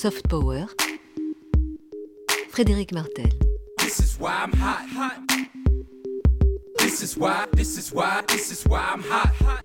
Soft Power, Frédéric Martel. This is why I'm hot. This is why I'm hot.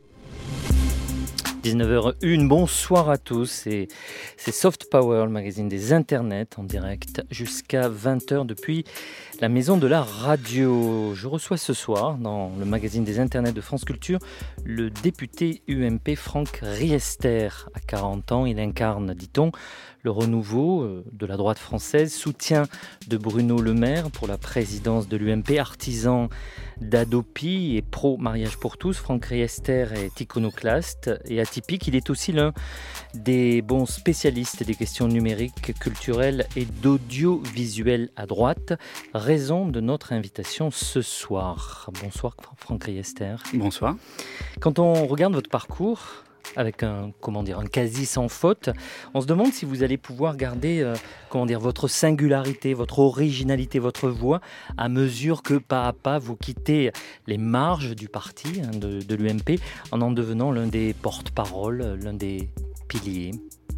19h01, bonsoir à tous, c'est Soft Power, le magazine des internets en direct jusqu'à 20h depuis la maison de la radio. Je reçois ce soir dans le magazine des internets de France Culture le député UMP Franck Riester. À 40 ans, il incarne, dit-on, le renouveau de la droite française, soutien de Bruno Le Maire pour la présidence de l'UMP, artisan d'Adopi et pro-mariage pour tous. Franck Riester est iconoclaste et atypique. Il est aussi l'un des bons spécialistes des questions numériques, culturelles et d'audiovisuel à droite. Raison de notre invitation ce soir. Bonsoir Franck Riester. Bonsoir. Quand on regarde votre parcours, avec un quasi sans faute, on se demande si vous allez pouvoir garder votre singularité, votre originalité, votre voix, à mesure que pas à pas vous quittez les marges du parti, de l'UMP, en devenant l'un des porte-parole, l'un des piliers.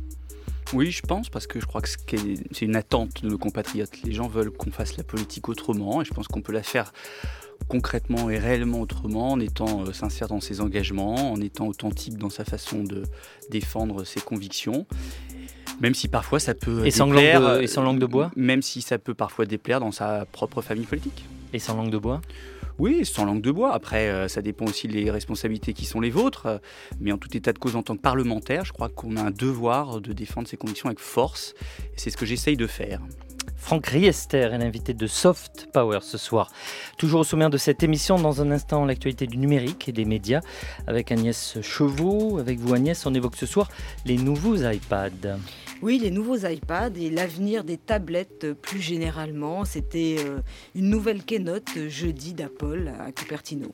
Oui, je pense, parce que je crois que c'est une attente de nos compatriotes. Les gens veulent qu'on fasse la politique autrement, et je pense qu'on peut la faire concrètement et réellement autrement, en étant sincère dans ses engagements, en étant authentique dans sa façon de défendre ses convictions, même si parfois ça peut déplaire, sans langue de bois. Même si ça peut parfois déplaire dans sa propre famille politique. Et sans langue de bois. Oui, sans langue de bois. Après, ça dépend aussi des responsabilités qui sont les vôtres. Mais en tout état de cause, en tant que parlementaire, je crois qu'on a un devoir de défendre ses convictions avec force. Et c'est ce que j'essaye de faire. Franck Riester est l'invité de Soft Power ce soir. Toujours au sommaire de cette émission, dans un instant, l'actualité du numérique et des médias avec Agnès Chevaux. Avec vous Agnès, on évoque ce soir les nouveaux iPads. Oui, les nouveaux iPads et l'avenir des tablettes plus généralement. C'était une nouvelle keynote jeudi d'Apple à Cupertino.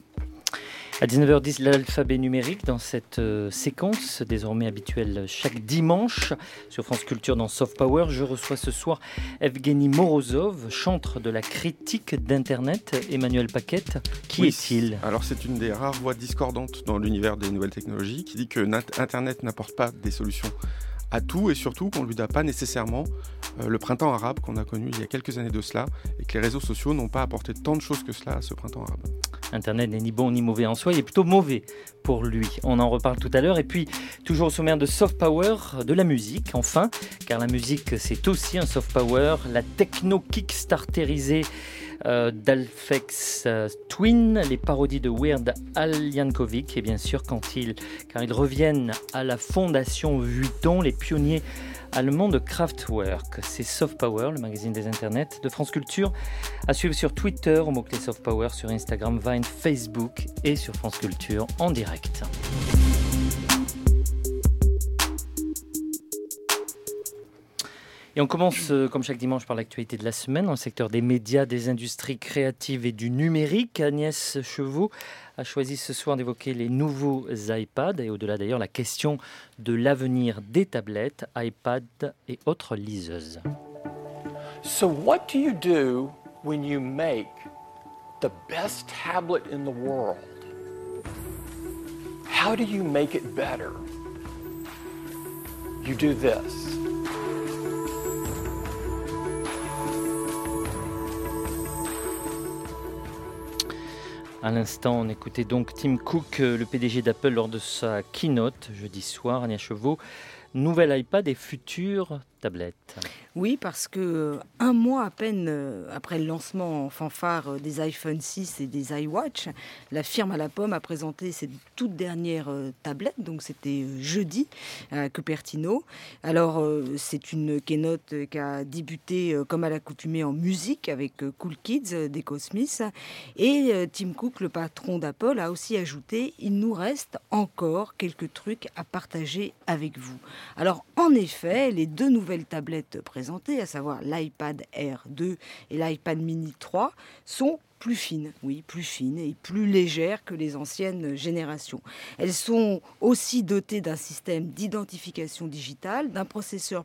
À 19h10, l'alphabet numérique dans cette séquence désormais habituelle chaque dimanche sur France Culture dans Soft Power. Je reçois ce soir Evgeny Morozov, chantre de la critique d'Internet. Emmanuel Paquette, qui est-il ? Alors c'est une des rares voix discordantes dans l'univers des nouvelles technologies qui dit que Internet n'apporte pas des solutions à tout et surtout qu'on ne lui donne pas nécessairement le printemps arabe qu'on a connu il y a quelques années de cela et que les réseaux sociaux n'ont pas apporté tant de choses que cela à ce printemps arabe. Internet n'est ni bon ni mauvais en soi, il est plutôt mauvais pour lui. On en reparle tout à l'heure. Et puis, toujours au sommaire de Soft Power, de la musique, enfin, car la musique, c'est aussi un Soft Power. La techno kickstarterisée d'Aphex Twin, les parodies de Weird Al Yankovic, et bien sûr, car ils reviennent à la fondation Vuitton, les pionniers allemands de Kraftwerk. C'est Soft Power, le magazine des internets de France Culture, à suivre sur Twitter, au mot-clé Soft Power, sur Instagram, Vine, Facebook et sur France Culture en direct. Et on commence, comme chaque dimanche, par l'actualité de la semaine, dans le secteur des médias, des industries créatives et du numérique. Agnès Chevaux a choisi ce soir d'évoquer les nouveaux iPads, et au-delà d'ailleurs la question de l'avenir des tablettes, iPad et autres liseuses. So what do you do when you make the best tablet in the world? How do you make it better? You do this. À l'instant, on écoutait donc Tim Cook, le PDG d'Apple, lors de sa keynote jeudi soir. Agnès Chevaux, nouvel iPad et future tablette. Oui, parce que un mois à peine après le lancement en fanfare des iPhone 6 et des iWatch, la firme à la pomme a présenté ses toutes dernières tablettes, donc c'était jeudi à Cupertino. Alors c'est une keynote qui a débuté comme à l'accoutumée en musique avec Cool Kids d'Echo Smith, et Tim Cook, le patron d'Apple, a aussi ajouté « Il nous reste encore quelques trucs à partager avec vous ». Alors en effet, les deux nouvelles tablettes présentées, à savoir l'iPad Air 2 et l'iPad Mini 3, sont plus fines et plus légères que les anciennes générations. Elles sont aussi dotées d'un système d'identification digitale, d'un processeur plus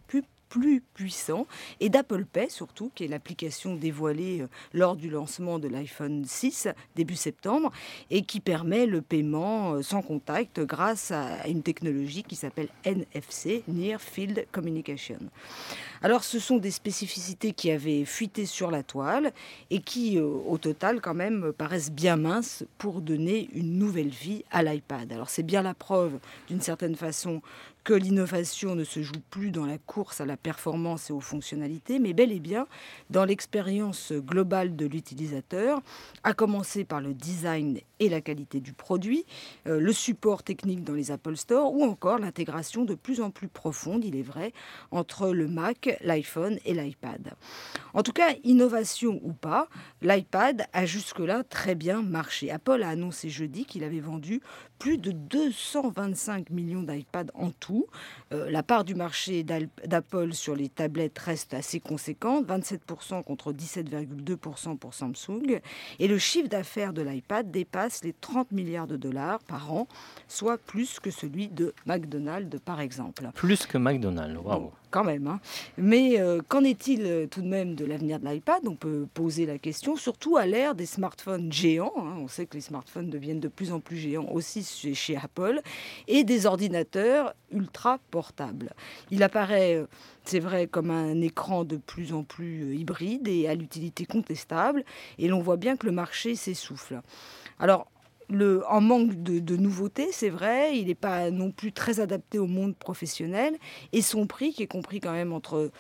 plus puissant, et d'Apple Pay surtout, qui est l'application dévoilée lors du lancement de l'iPhone 6 début septembre, et qui permet le paiement sans contact grâce à une technologie qui s'appelle NFC, Near Field Communication. Alors ce sont des spécificités qui avaient fuité sur la toile et qui au total quand même paraissent bien minces pour donner une nouvelle vie à l'iPad. Alors c'est bien la preuve d'une certaine façon que l'innovation ne se joue plus dans la course à la performance et aux fonctionnalités, mais bel et bien dans l'expérience globale de l'utilisateur, à commencer par le design et la qualité du produit, le support technique dans les Apple Store ou encore l'intégration de plus en plus profonde, il est vrai, entre le Mac, l'iPhone et l'iPad. En tout cas, innovation ou pas, l'iPad a jusque-là très bien marché. Apple a annoncé jeudi qu'il avait vendu plus de 225 millions d'iPads en tout. La part du marché d'Apple sur les tablettes reste assez conséquente, 27% contre 17,2% pour Samsung. Et le chiffre d'affaires de l'iPad dépasse les 30 milliards de dollars par an, soit plus que celui de McDonald's, par exemple. Plus que McDonald's, waouh. Bon, quand même. Hein. Mais qu'en est-il tout de même de l'avenir de l'iPad ? On peut poser la question, surtout à l'ère des smartphones géants. Hein. On sait que les smartphones deviennent de plus en plus géants aussi chez Apple, et des ordinateurs ultra portables. Il apparaît, c'est vrai, comme un écran de plus en plus hybride et à l'utilité contestable, et l'on voit bien que le marché s'essouffle. Alors, en manque de nouveautés, c'est vrai, il n'est pas non plus très adapté au monde professionnel, et son prix, qui est compris quand même entre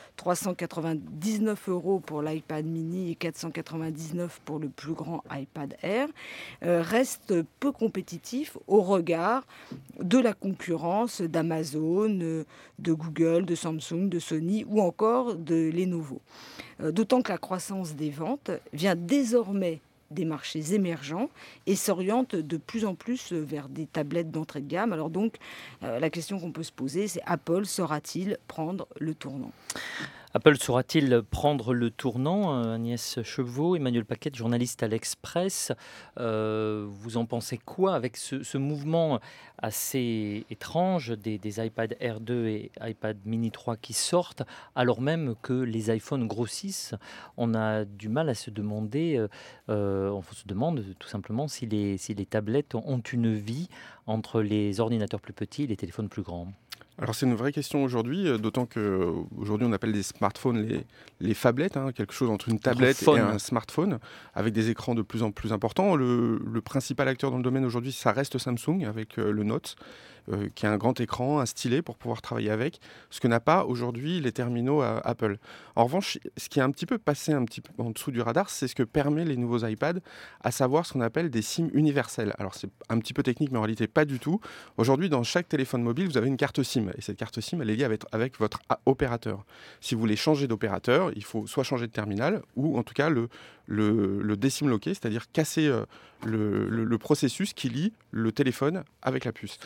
399 € pour l'iPad mini et 499 € pour le plus grand iPad Air, reste peu compétitif au regard de la concurrence d'Amazon, de Google, de Samsung, de Sony ou encore de Lenovo. D'autant que la croissance des ventes vient désormais des marchés émergents et s'oriente de plus en plus vers des tablettes d'entrée de gamme. Alors donc, la question qu'on peut se poser, c'est Apple saura-t-il prendre le tournant ? Apple saura-t-il prendre le tournant ? Agnès Chevaux, Emmanuel Paquette, journaliste à l'Express. Vous en pensez quoi avec ce mouvement assez étrange des iPad Air 2 et iPad Mini 3 qui sortent, alors même que les iPhones grossissent? On a du mal à se demander, on se demande tout simplement si les tablettes ont une vie entre les ordinateurs plus petits et les téléphones plus grands. Alors c'est une vraie question aujourd'hui, d'autant qu'aujourd'hui on appelle des smartphones les phablettes, hein, quelque chose entre une tablette et un smartphone, avec des écrans de plus en plus importants. Le principal acteur dans le domaine aujourd'hui, ça reste Samsung, avec le Note, qui a un grand écran, un stylet pour pouvoir travailler avec, ce que n'a pas aujourd'hui les terminaux à Apple. En revanche, ce qui est un petit peu passé un petit peu en dessous du radar, c'est ce que permet les nouveaux iPads, à savoir ce qu'on appelle des SIM universelles. Alors c'est un petit peu technique, mais en réalité pas du tout. Aujourd'hui, dans chaque téléphone mobile, vous avez une carte SIM, et cette carte SIM, elle est liée avec votre opérateur. Si vous voulez changer d'opérateur, il faut soit changer de terminal, ou en tout cas le désimloquer, c'est-à-dire casser le processus qui lie le téléphone avec la puce.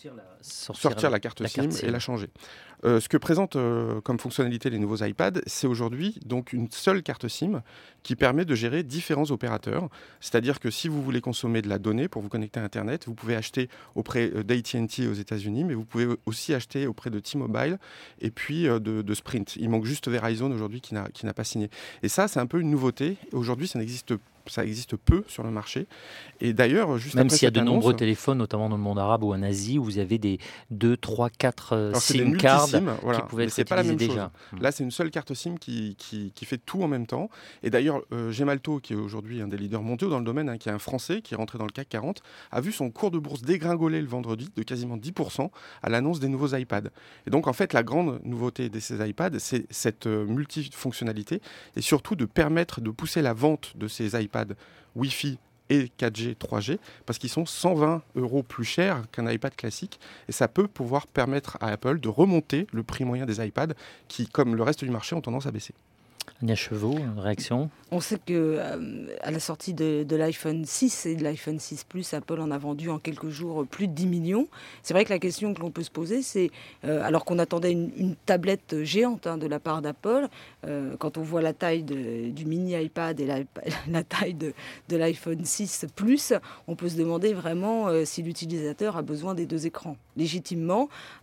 Sortir la carte SIM et la changer. Ce que présentent comme fonctionnalité les nouveaux iPads, c'est aujourd'hui donc une seule carte SIM qui permet de gérer différents opérateurs. C'est-à-dire que si vous voulez consommer de la donnée pour vous connecter à Internet, vous pouvez acheter auprès d'AT&T aux États-Unis, mais vous pouvez aussi acheter auprès de T-Mobile et puis de Sprint. Il manque juste Verizon aujourd'hui qui n'a pas signé. Et ça, c'est un peu une nouveauté. Aujourd'hui, ça existe peu sur le marché. Et d'ailleurs, juste même après s'il y a de cette nombreux annonce, téléphones, notamment dans le monde arabe ou en Asie, où vous avez des 2, 3, 4 alors c'est des SIM cards multi-SIM, voilà, qui pouvaient mais être c'est pas la même utilisés chose. déjà. Là, c'est une seule carte SIM qui fait tout en même temps. Et d'ailleurs, Gemalto, qui est aujourd'hui un des leaders mondiaux dans le domaine, hein, qui est un Français, qui est rentré dans le CAC 40, a vu son cours de bourse dégringoler le vendredi de quasiment 10% à l'annonce des nouveaux iPads. Et donc, en fait, la grande nouveauté de ces iPads, c'est cette multifonctionnalité et surtout de permettre de pousser la vente de ces iPads Wi-Fi et 4G, 3G, parce qu'ils sont 120 € plus chers qu'un iPad classique. Et ça peut pouvoir permettre à Apple de remonter le prix moyen des iPads qui, comme le reste du marché, ont tendance à baisser. Ania Chevaux, réaction? On sait que à la sortie de l'iPhone 6 et de l'iPhone 6 Plus, Apple en a vendu en quelques jours plus de 10 millions. C'est vrai que la question que l'on peut se poser, c'est, alors qu'on attendait une tablette géante de la part d'Apple, quand on voit la taille du mini iPad et la taille de l'iPhone 6 Plus, on peut se demander vraiment si l'utilisateur a besoin des deux écrans. Légitimement,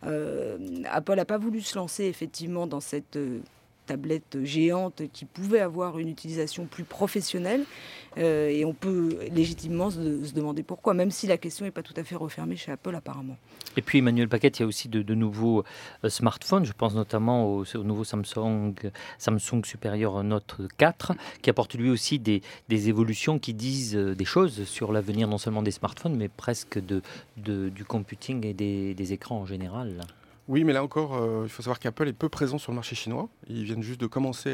Apple n'a pas voulu se lancer effectivement dans cette tablette géante qui pouvait avoir une utilisation plus professionnelle, et on peut légitimement se demander pourquoi, même si la question n'est pas tout à fait refermée chez Apple apparemment. Et puis Emmanuel Paquette, il y a aussi de nouveaux smartphones, je pense notamment au nouveau Samsung Superior Note 4, qui apporte lui aussi des évolutions qui disent des choses sur l'avenir non seulement des smartphones, mais presque du computing et des écrans en général. Oui, mais là encore, il faut savoir qu'Apple est peu présent sur le marché chinois. Ils viennent juste de commencer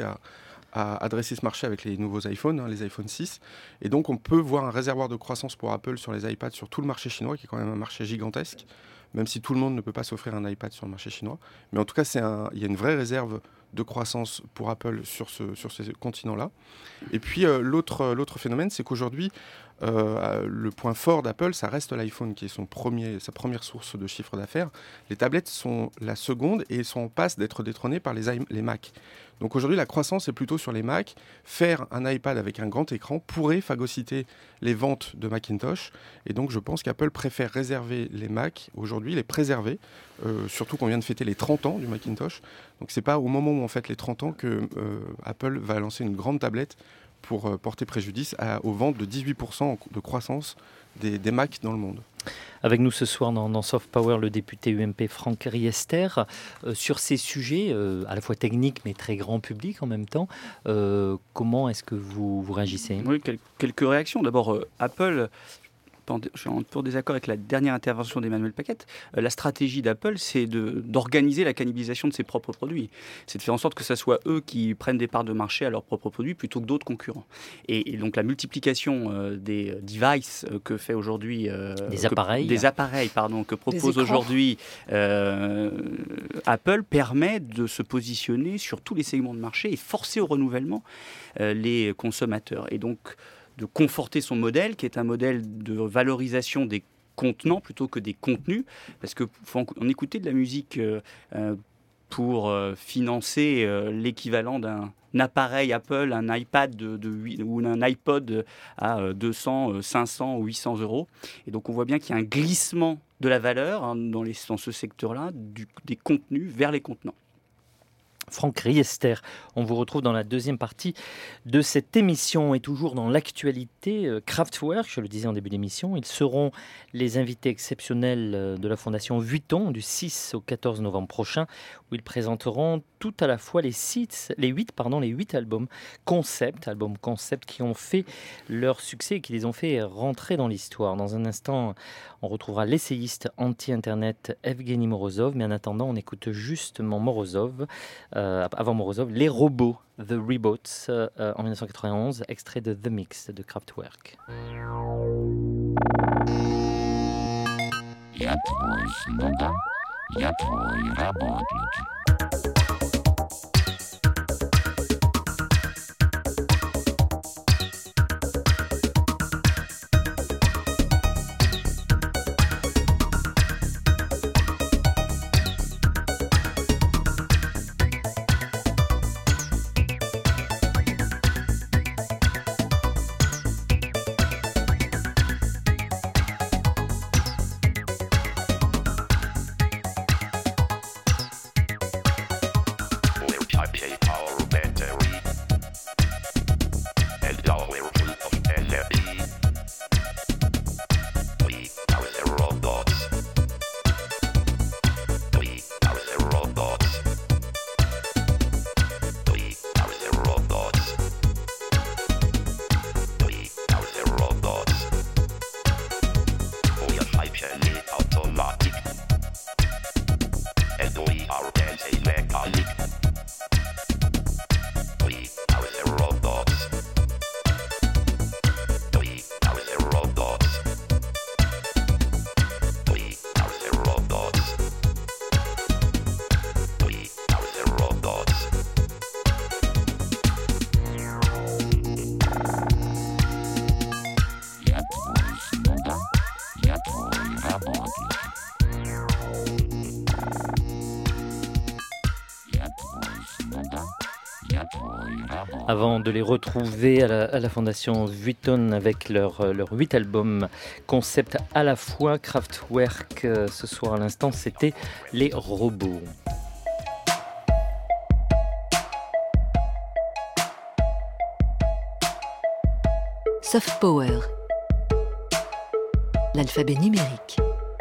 à adresser ce marché avec les nouveaux iPhones, les iPhone 6. Et donc, on peut voir un réservoir de croissance pour Apple sur les iPads, sur tout le marché chinois, qui est quand même un marché gigantesque, même si tout le monde ne peut pas s'offrir un iPad sur le marché chinois. Mais en tout cas, il y a une vraie réserve de croissance pour Apple sur ce continent-là. Et puis, l'autre phénomène, c'est qu'aujourd'hui, le point fort d'Apple, ça reste l'iPhone, qui est sa première source de chiffre d'affaires. Les tablettes sont la seconde et sont en passe d'être détrônées par les Mac. Donc aujourd'hui, la croissance est plutôt sur les Mac. Faire un iPad avec un grand écran pourrait phagocyter les ventes de Macintosh. Et donc, je pense qu'Apple préfère réserver les Mac aujourd'hui, les préserver, surtout qu'on vient de fêter les 30 ans du Macintosh. Donc, ce n'est pas au moment où on fête les 30 ans que Apple va lancer une grande tablette pour porter préjudice aux ventes de 18% de croissance des Mac dans le monde. Avec nous ce soir dans Soft Power, le député UMP Franck Riester. Sur ces sujets, à la fois techniques mais très grand public en même temps, comment est-ce que vous réagissez ? Oui, quelques réactions. D'abord, Apple... Je suis en pur désaccord avec la dernière intervention d'Emmanuel Paquette. La stratégie d'Apple, c'est d'organiser la cannibalisation de ses propres produits. C'est de faire en sorte que ce soit eux qui prennent des parts de marché à leurs propres produits plutôt que d'autres concurrents. Et donc la multiplication des devices que fait aujourd'hui... Des appareils, que propose aujourd'hui Apple permet de se positionner sur tous les segments de marché et forcer au renouvellement les consommateurs. Et donc... de conforter son modèle, qui est un modèle de valorisation des contenants plutôt que des contenus, parce qu'il faut en écouter de la musique pour financer l'équivalent d'un appareil Apple, un iPad ou un iPod à 200, 500 ou 800 euros. Et donc on voit bien qu'il y a un glissement de la valeur dans ce secteur-là, des contenus vers les contenants. Franck Riester, on vous retrouve dans la deuxième partie de cette émission et toujours dans l'actualité. Kraftwerk, je le disais en début d'émission, ils seront les invités exceptionnels de la Fondation Vuitton du 6 au 14 novembre prochain, où ils présenteront tout à la fois les 8 albums concept qui ont fait leur succès et qui les ont fait rentrer dans l'histoire. Dans un instant, on retrouvera l'essayiste anti-internet Evgeny Morozov, mais en attendant, on écoute justement avant Morozov, Les Robots, The Rebots, en 1991, extrait de The Mix de Kraftwerk. Я твой слуга, я твой работник. Avant de les retrouver à la Fondation Vuitton avec leurs 8 albums concept à la fois, Kraftwerk, ce soir à l'instant, c'était les robots. Soft Power, l'alphabet numérique.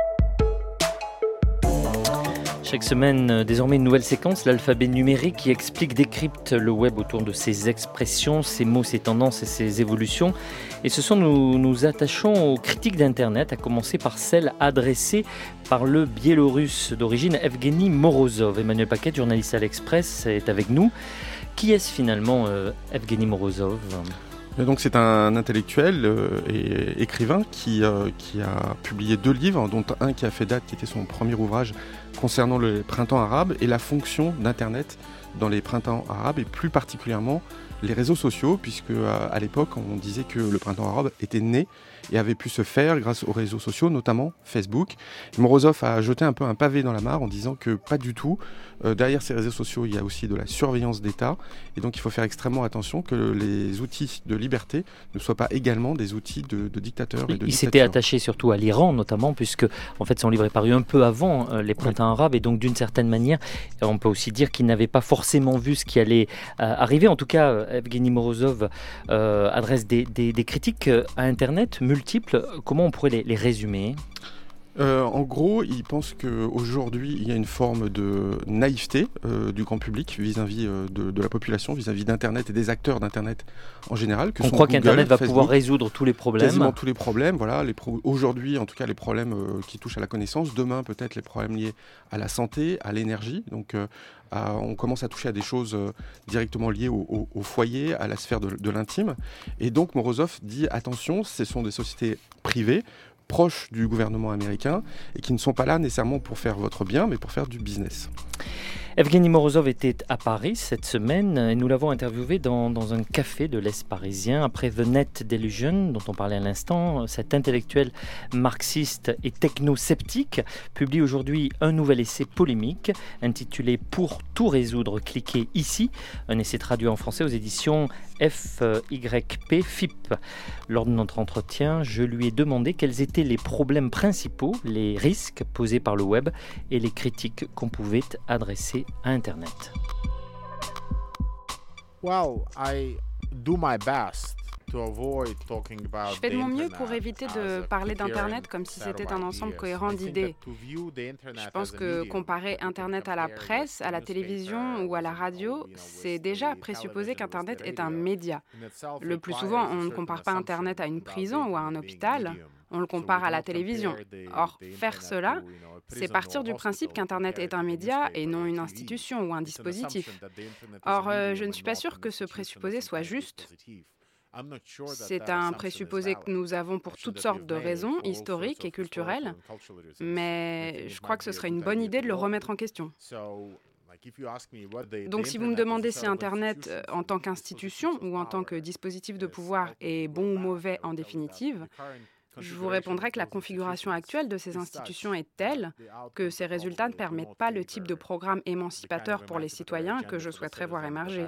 Chaque semaine, désormais une nouvelle séquence, l'alphabet numérique qui explique, décrypte le web autour de ses expressions, ses mots, ses tendances et ses évolutions. Et ce soir, nous nous attachons aux critiques d'Internet, à commencer par celle adressée par le Biélorusse d'origine Evgeny Morozov. Emmanuel Paquette, journaliste à l'Express, est avec nous. Qui est-ce finalement, Evgeny Morozov ? Et donc c'est un intellectuel et écrivain qui a publié 2 livres, dont un qui a fait date, qui était son premier ouvrage concernant le printemps arabe et la fonction d'Internet dans les printemps arabes et plus particulièrement les réseaux sociaux, puisque à l'époque on disait que le printemps arabe était né et avait pu se faire grâce aux réseaux sociaux, notamment Facebook. Morozov a jeté un peu un pavé dans la mare en disant que pas du tout. Derrière ces réseaux sociaux, il y a aussi de la surveillance d'État. Et donc il faut faire extrêmement attention que les outils de liberté ne soient pas également des outils de dictateurs et de Il s'était attaché surtout à l'Iran, notamment, puisque en fait son livre est paru un peu avant les printemps arabes. Et donc d'une certaine manière, on peut aussi dire qu'il n'avait pas forcément vu ce qui allait arriver. En tout cas, Evgeny Morozov adresse des critiques à Internet multiples. Comment on pourrait les résumer ? En gros, il pense qu'aujourd'hui, il y a une forme de naïveté du grand public vis-à-vis de la population, vis-à-vis d'Internet et des acteurs d'Internet en général. On croit qu'Internet va pouvoir résoudre tous les problèmes. Quasiment tous les problèmes, voilà. Aujourd'hui, en tout cas, les problèmes qui touchent à la connaissance. Demain, peut-être les problèmes liés à la santé, à l'énergie. Donc, on commence à toucher à des choses directement liées au foyer, à la sphère de l'intime. Et donc, Morozov dit, attention, ce sont des sociétés privées, proches du gouvernement américain et qui ne sont pas là nécessairement pour faire votre bien, mais pour faire du business. Evgeny Morozov était à Paris cette semaine et nous l'avons interviewé dans un café de l'Est parisien. Après The Net Delusion, dont on parlait à l'instant, cet intellectuel marxiste et techno-sceptique publie aujourd'hui un nouvel essai polémique intitulé « Pour tout résoudre, cliquez ici », un essai traduit en français aux éditions FYP FIP. Lors de notre entretien, je lui ai demandé quels étaient les problèmes principaux, les risques posés par le web et les critiques qu'on pouvait adresser à Internet. Well, I do my best to avoid talking about. Je fais de mon mieux pour éviter de parler d'Internet comme si c'était un ensemble cohérent d'idées. Je pense que comparer Internet à la presse, à la télévision ou à la radio, c'est déjà présupposer qu'Internet est un média. Le plus souvent, on ne compare pas Internet à une prison ou à un hôpital. On le compare à la télévision. Or, faire cela, c'est partir du principe qu'Internet est un média et non une institution ou un dispositif. Or, je ne suis pas sûr que ce présupposé soit juste. C'est un présupposé que nous avons pour toutes sortes de raisons historiques et culturelles, mais je crois que ce serait une bonne idée de le remettre en question. Donc si vous me demandez si Internet, en tant qu'institution ou en tant que dispositif de pouvoir, est bon ou mauvais en définitive, je vous répondrai que la configuration actuelle de ces institutions est telle que ces résultats ne permettent pas le type de programme émancipateur pour les citoyens que je souhaiterais voir émerger.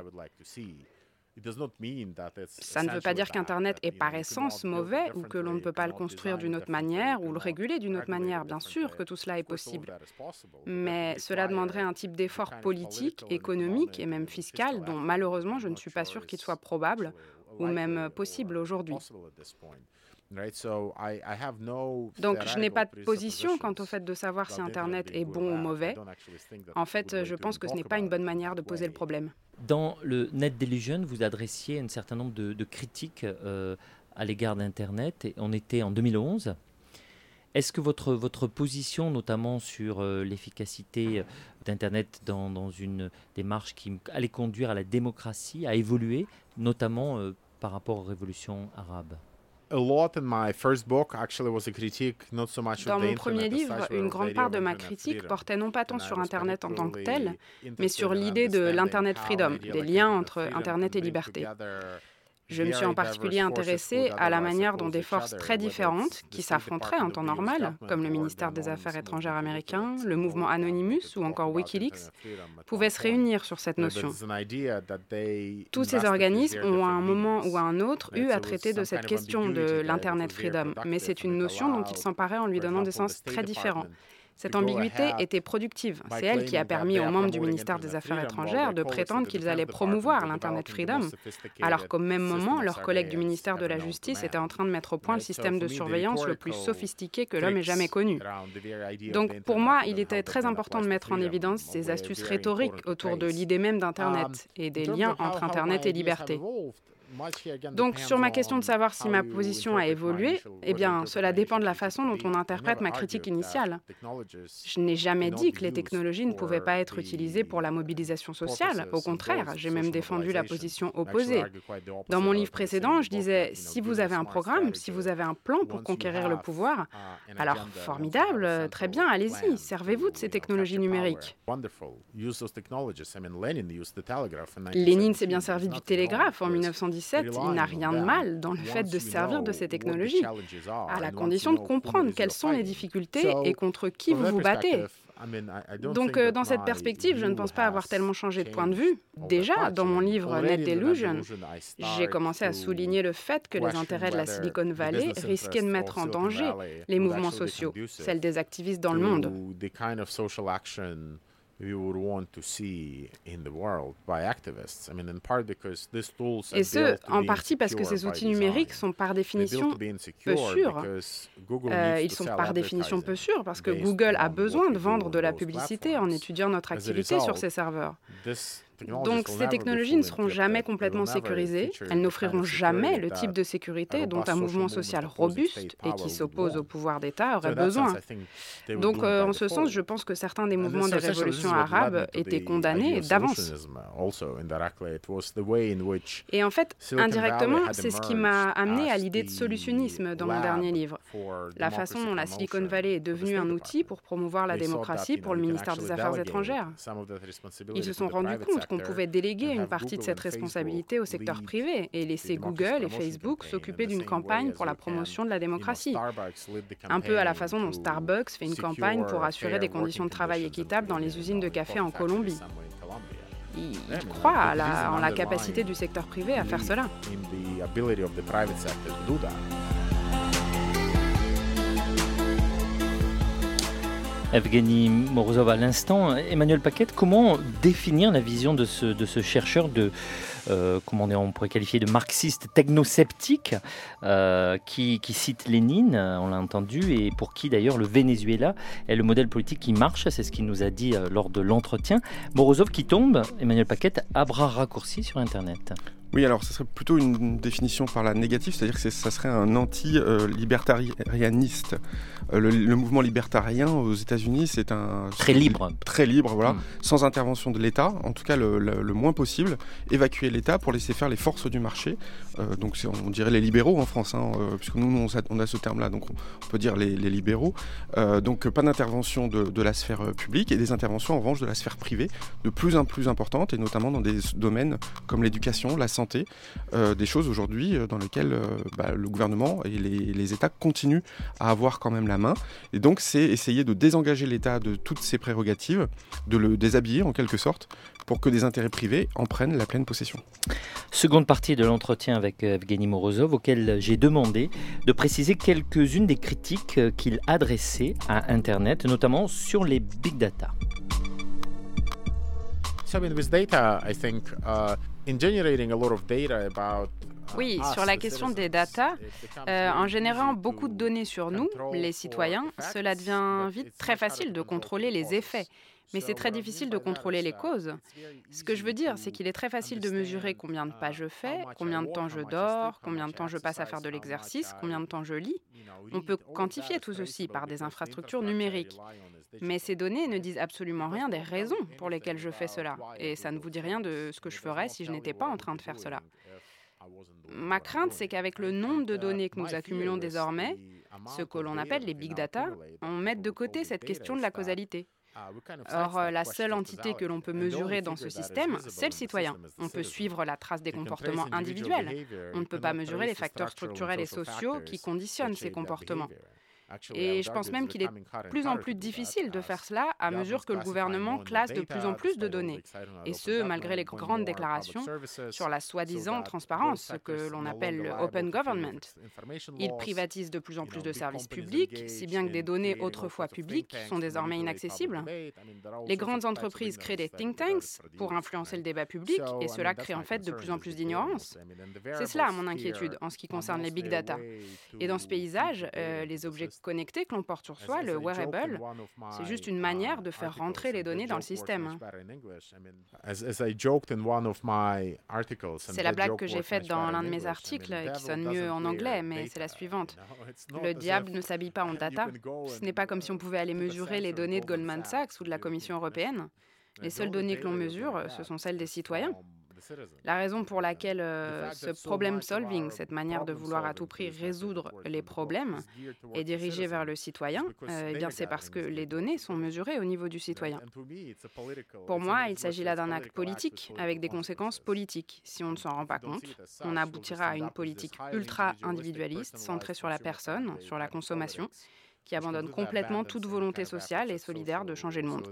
Ça ne veut pas dire qu'Internet est par essence mauvais ou que l'on ne peut pas le construire d'une autre manière ou le réguler d'une autre manière. Bien sûr que tout cela est possible. Mais cela demanderait un type d'effort politique, économique et même fiscal dont malheureusement je ne suis pas sûr qu'il soit probable ou même possible aujourd'hui. Donc, je n'ai pas de position quant au fait de savoir si Internet est bon ou mauvais. En fait, je pense que ce n'est pas une bonne manière de poser le problème. Dans le Net Delusion, vous adressiez un certain nombre de critiques à l'égard d'Internet. Et on était en 2011. Est-ce que votre position, notamment sur l'efficacité d'Internet dans une démarche qui allait conduire à la démocratie, a évolué, notamment par rapport aux révolutions arabes ? Dans mon premier livre, une grande part de ma critique portait non pas tant sur Internet en tant que tel, mais sur l'idée de l'Internet Freedom, des liens entre Internet et liberté. Je me suis en particulier intéressée à la manière dont des forces très différentes, qui s'affronteraient en temps normal, comme le ministère des Affaires étrangères américain, le mouvement Anonymous ou encore Wikileaks, pouvaient se réunir sur cette notion. Tous ces organismes ont à un moment ou à un autre eu à traiter de cette question de l'Internet Freedom, mais c'est une notion dont ils s'emparaient en lui donnant des sens très différents. Cette ambiguïté était productive. C'est elle qui a permis aux membres du ministère des Affaires étrangères de prétendre qu'ils allaient promouvoir l'Internet Freedom, alors qu'au même moment, leurs collègues du ministère de la Justice étaient en train de mettre au point le système de surveillance le plus sophistiqué que l'homme ait jamais connu. Donc pour moi, il était très important de mettre en évidence ces astuces rhétoriques autour de l'idée même d'Internet et des liens entre Internet et liberté. Donc, sur ma question de savoir si ma position a évolué, eh bien, cela dépend de la façon dont on interprète ma critique initiale. Je n'ai jamais dit que les technologies ne pouvaient pas être utilisées pour la mobilisation sociale. Au contraire, j'ai même défendu la position opposée. Dans mon livre précédent, je disais, si vous avez un programme, si vous avez un plan pour conquérir le pouvoir, alors formidable, très bien, allez-y, servez-vous de ces technologies numériques. Lénine s'est bien servi du télégraphe en 1917. Il n'a rien de mal dans le fait de servir de ces technologies, à la condition de comprendre quelles sont les difficultés et contre qui vous vous battez. Donc, dans cette perspective, je ne pense pas avoir tellement changé de point de vue. Déjà, dans mon livre Net Delusion, j'ai commencé à souligner le fait que les intérêts de la Silicon Valley risquaient de mettre en danger les mouvements sociaux, celles des activistes dans le monde. Et ce, en partie parce que ces outils numériques sont par définition peu sûrs. Ils sont par définition peu sûrs parce que Google a besoin de vendre de la publicité en étudiant notre activité sur ses serveurs. Donc ces technologies ne seront jamais complètement sécurisées, elles n'offriront jamais le type de sécurité dont un mouvement social robuste et qui s'oppose au pouvoir d'État aurait besoin. Donc en ce sens, je pense que certains des mouvements des révolutions arabes étaient condamnés d'avance. Et en fait, indirectement, c'est ce qui m'a amené à l'idée de solutionnisme dans mon dernier livre. La façon dont la Silicon Valley est devenue un outil pour promouvoir la démocratie pour le ministère des Affaires étrangères. Ils se sont rendus compte qu'on pouvait déléguer une partie de cette responsabilité au secteur privé et laisser Google et Facebook s'occuper d'une campagne pour la promotion de la démocratie. Un peu à la façon dont Starbucks fait une campagne pour assurer des conditions de travail équitables dans les usines de café en Colombie. Ils croient en la capacité du secteur privé à faire cela. Evgeny Morozov à l'instant. Emmanuel Paquette, comment définir la vision de ce chercheur comment on pourrait qualifier de marxiste technosceptique qui cite Lénine, on l'a entendu, et pour qui d'ailleurs le Venezuela est le modèle politique qui marche, c'est ce qu'il nous a dit lors de l'entretien. Morozov qui tombe, Emmanuel Paquette, à bras raccourcis sur Internet. Oui, alors ce serait plutôt une définition par la négative, c'est-à-dire que ça serait un anti-libertarianiste. Le mouvement libertarien aux États-Unis, c'est un... Très libre, voilà, sans intervention de l'État, en tout cas le moins possible, évacuer l'État pour laisser faire les forces du marché. Donc on dirait les libéraux en France, puisque nous on a ce terme-là, donc on peut dire les libéraux. Donc pas d'intervention de la sphère publique et des interventions en revanche de la sphère privée, de plus en plus importantes, et notamment dans des domaines comme l'éducation, la santé, des choses aujourd'hui dans lesquelles le gouvernement et les États continuent à avoir quand même la main. Et donc c'est essayer de désengager l'État de toutes ses prérogatives, de le déshabiller en quelque sorte, pour que des intérêts privés en prennent la pleine possession. Seconde partie de l'entretien avec Evgeny Morozov, auquel j'ai demandé de préciser quelques-unes des critiques qu'il adressait à Internet, notamment sur les big data. Oui, sur la question des data, en générant beaucoup de données sur nous, les citoyens, cela devient vite très facile de contrôler les effets. Mais c'est très difficile de contrôler les causes. Ce que je veux dire, c'est qu'il est très facile de mesurer combien de pas je fais, combien de temps je dors, combien de temps je passe à faire de l'exercice, combien de temps je lis. On peut quantifier tout ceci par des infrastructures numériques. Mais ces données ne disent absolument rien des raisons pour lesquelles je fais cela. Et ça ne vous dit rien de ce que je ferais si je n'étais pas en train de faire cela. Ma crainte, c'est qu'avec le nombre de données que nous accumulons désormais, ce que l'on appelle les big data, on mette de côté cette question de la causalité. Or, la seule entité que l'on peut mesurer dans ce système, c'est le citoyen. On peut suivre la trace des comportements individuels. On ne peut pas mesurer les facteurs structurels et sociaux qui conditionnent ces comportements. Et je pense même qu'il est de plus en plus difficile de faire cela à mesure que le gouvernement classe de plus en plus de données. Et ce, malgré les grandes déclarations sur la soi-disant transparence, ce que l'on appelle le Open Government. Il privatise de plus en plus de services publics, si bien que des données autrefois publiques sont désormais inaccessibles. Les grandes entreprises créent des think tanks pour influencer le débat public, et cela crée en fait de plus en plus d'ignorance. C'est cela mon inquiétude en ce qui concerne les big data. Et dans ce paysage, les objets connecté que l'on porte sur soi, le wearable, c'est juste une manière de faire rentrer les données dans le système. C'est la blague que j'ai faite dans l'un de mes articles, qui sonne mieux en anglais, mais c'est la suivante. Le diable ne s'habille pas en data. Ce n'est pas comme si on pouvait aller mesurer les données de Goldman Sachs ou de la Commission européenne. Les seules données que l'on mesure, ce sont celles des citoyens. La raison pour laquelle ce problem solving, cette manière de vouloir à tout prix résoudre les problèmes, est dirigée vers le citoyen, eh bien c'est parce que les données sont mesurées au niveau du citoyen. Pour moi, il s'agit là d'un acte politique, avec des conséquences politiques. Si on ne s'en rend pas compte, on aboutira à une politique ultra-individualiste, centrée sur la personne, sur la consommation, qui abandonne complètement toute volonté sociale et solidaire de changer le monde.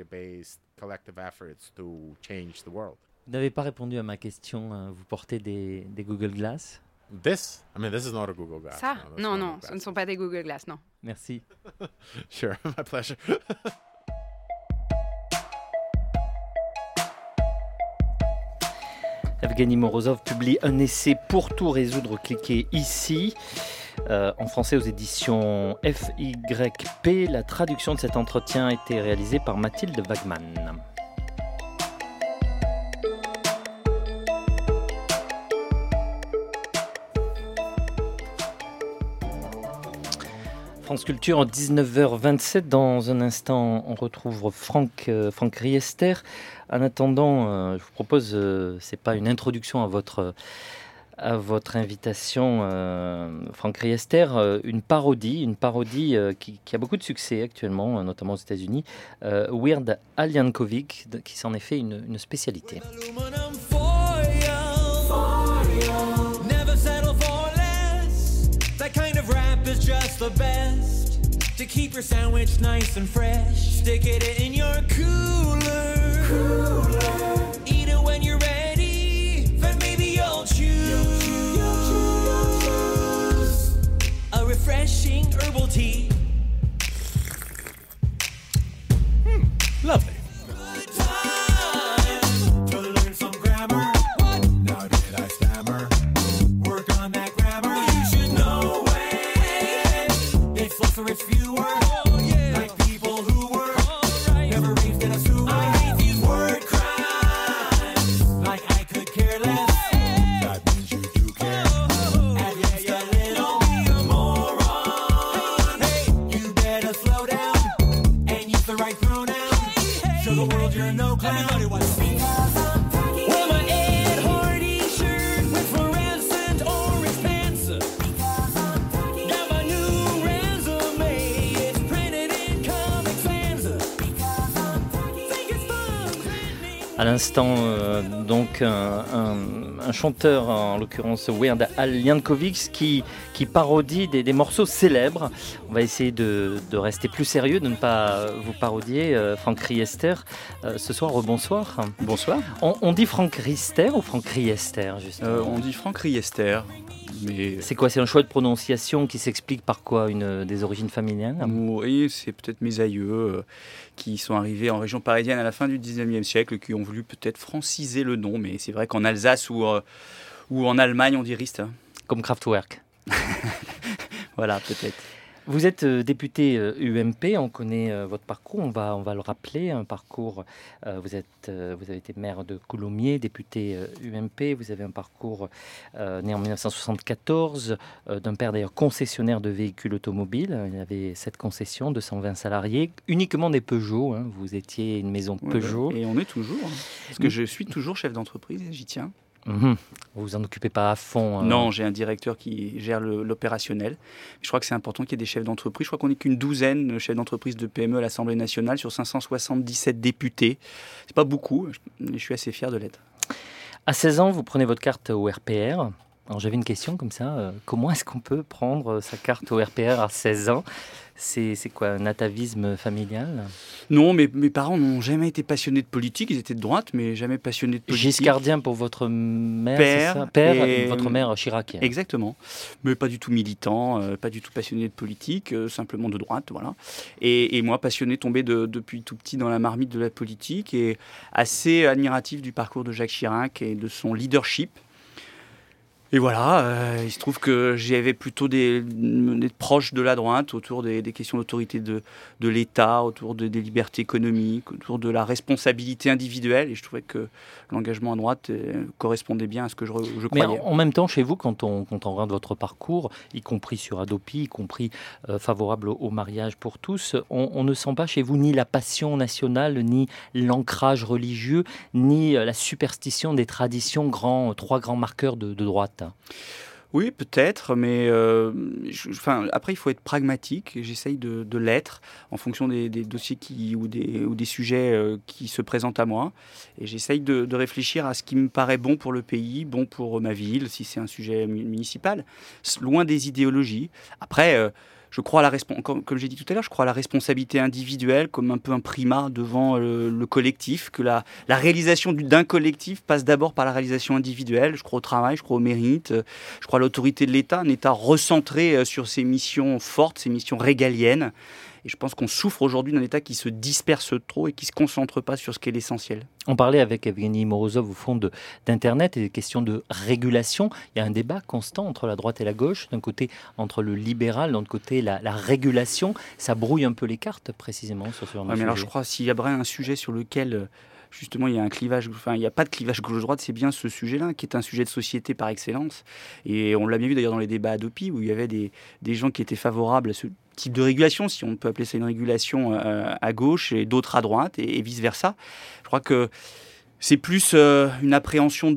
Vous n'avez pas répondu à ma question. Vous portez des Google Glass? This is not a Google Glass. Ça? Non, ce ne sont pas des Google Glass, non. Merci. Sure, my pleasure. Evgeny Morozov publie un essai pour tout résoudre. Cliquez ici. En français aux éditions FYP. La traduction de cet entretien a été réalisée par Mathilde Wagman. France Culture, 19h27. Dans un instant, on retrouve Franck Riester. En attendant, je vous propose, c'est pas une introduction à votre invitation, Franck Riester, une parodie qui a beaucoup de succès actuellement, notamment aux États-Unis. Weird Al Yankovic, qui s'en est fait une spécialité. Is just the best to keep your sandwich nice and fresh. Stick it in your cooler. Eat it when you're ready. Then maybe you'll choose a refreshing herbal tea. Lovely. For its viewers, like people who were never raised in a sewer. I hate these word crimes, like I could care less. That means you do care, at least a little. Be a moron. Hey, you better slow down and use the right pronoun. Show the world you're no clown. Everybody wants to speak. Well, my Ed Hardy shirt with fluorescent orange pants. À l'instant, donc, un chanteur, en l'occurrence Weird Al Yankovic, qui parodie des morceaux célèbres. On va essayer de rester plus sérieux, de ne pas vous parodier, Franck Riester. Ce soir, rebonsoir. Bonsoir. On dit Franck Riester ou Franck Riester, justement On dit Franck Riester. Mais... C'est quoi? C'est un choix de prononciation qui s'explique par quoi? Des origines familiales? Oui, c'est peut-être mes aïeux qui sont arrivés en région parisienne à la fin du 19e siècle, qui ont voulu peut-être franciser le nom, mais c'est vrai qu'en Alsace ou en Allemagne, on dit Riester. Comme Kraftwerk. Voilà, peut-être. Vous êtes député UMP, on connaît votre parcours, on va le rappeler, un parcours, vous avez été maire de Coulommiers, député UMP, vous avez un parcours né en 1974, d'un père d'ailleurs concessionnaire de véhicules automobiles, il avait 7 concessions, 220 salariés, uniquement des Peugeot, vous étiez une maison Peugeot. Et on est toujours, parce que je suis toujours chef d'entreprise, j'y tiens. Vous vous en occupez pas à fond Non, j'ai un directeur qui gère l'opérationnel. Je crois que c'est important qu'il y ait des chefs d'entreprise. Je crois qu'on n'est qu'une douzaine de chefs d'entreprise de PME à l'Assemblée nationale sur 577 députés. C'est pas beaucoup, mais je suis assez fier de l'être. À 16 ans, vous prenez votre carte au RPR. Alors j'avais une question comme ça. Comment est-ce qu'on peut prendre sa carte au RPR à 16 ans ? C'est quoi, un atavisme familial ? Non, mes parents n'ont jamais été passionnés de politique. Ils étaient de droite, mais jamais passionnés de politique. Giscardien pour votre mère, Père, c'est ça ? Père et votre mère chiracienne. Exactement. Mais pas du tout militant, pas du tout passionné de politique, simplement de droite, voilà. Et moi, passionné, tombé depuis tout petit dans la marmite de la politique et assez admiratif du parcours de Jacques Chirac et de son leadership. Et voilà, il se trouve que j'avais plutôt des proches de la droite autour des questions d'autorité de l'État, autour des libertés économiques, autour de la responsabilité individuelle. Et je trouvais que l'engagement à droite correspondait bien à ce que je croyais. Mais en même temps, chez vous, quand on regarde votre parcours, y compris sur Adopi, y compris favorable au mariage pour tous, on ne sent pas chez vous ni la passion nationale, ni l'ancrage religieux, ni la superstition des traditions, trois grands marqueurs de droite. Oui, peut-être, mais après, il faut être pragmatique. J'essaye de l'être en fonction des dossiers ou des sujets qui se présentent à moi. Et j'essaye de réfléchir à ce qui me paraît bon pour le pays, bon pour ma ville, si c'est un sujet municipal, loin des idéologies. Après, je crois comme j'ai dit tout à l'heure, je crois à la responsabilité individuelle comme un peu un primat devant le collectif, que la réalisation d'un collectif passe d'abord par la réalisation individuelle. Je crois au travail, je crois au mérite, je crois à l'autorité de l'État, un État recentré sur ses missions fortes, ses missions régaliennes. Et je pense qu'on souffre aujourd'hui d'un État qui se disperse trop et qui ne se concentre pas sur ce qui est l'essentiel. On parlait avec Evgeny Morozov au fond d'Internet et des questions de régulation. Il y a un débat constant entre la droite et la gauche. D'un côté, entre le libéral, d'un autre côté, la régulation. Ça brouille un peu les cartes, précisément, sur ce genre de sujet. Alors, je crois s'il y a un sujet sur lequel... Justement, il y a un clivage, il n'y a pas de clivage gauche-droite, c'est bien ce sujet-là, qui est un sujet de société par excellence. Et on l'a bien vu d'ailleurs dans les débats Adopi, où il y avait des gens qui étaient favorables à ce type de régulation, si on peut appeler ça une régulation à gauche, et d'autres à droite, et vice-versa. Je crois que c'est plus une appréhension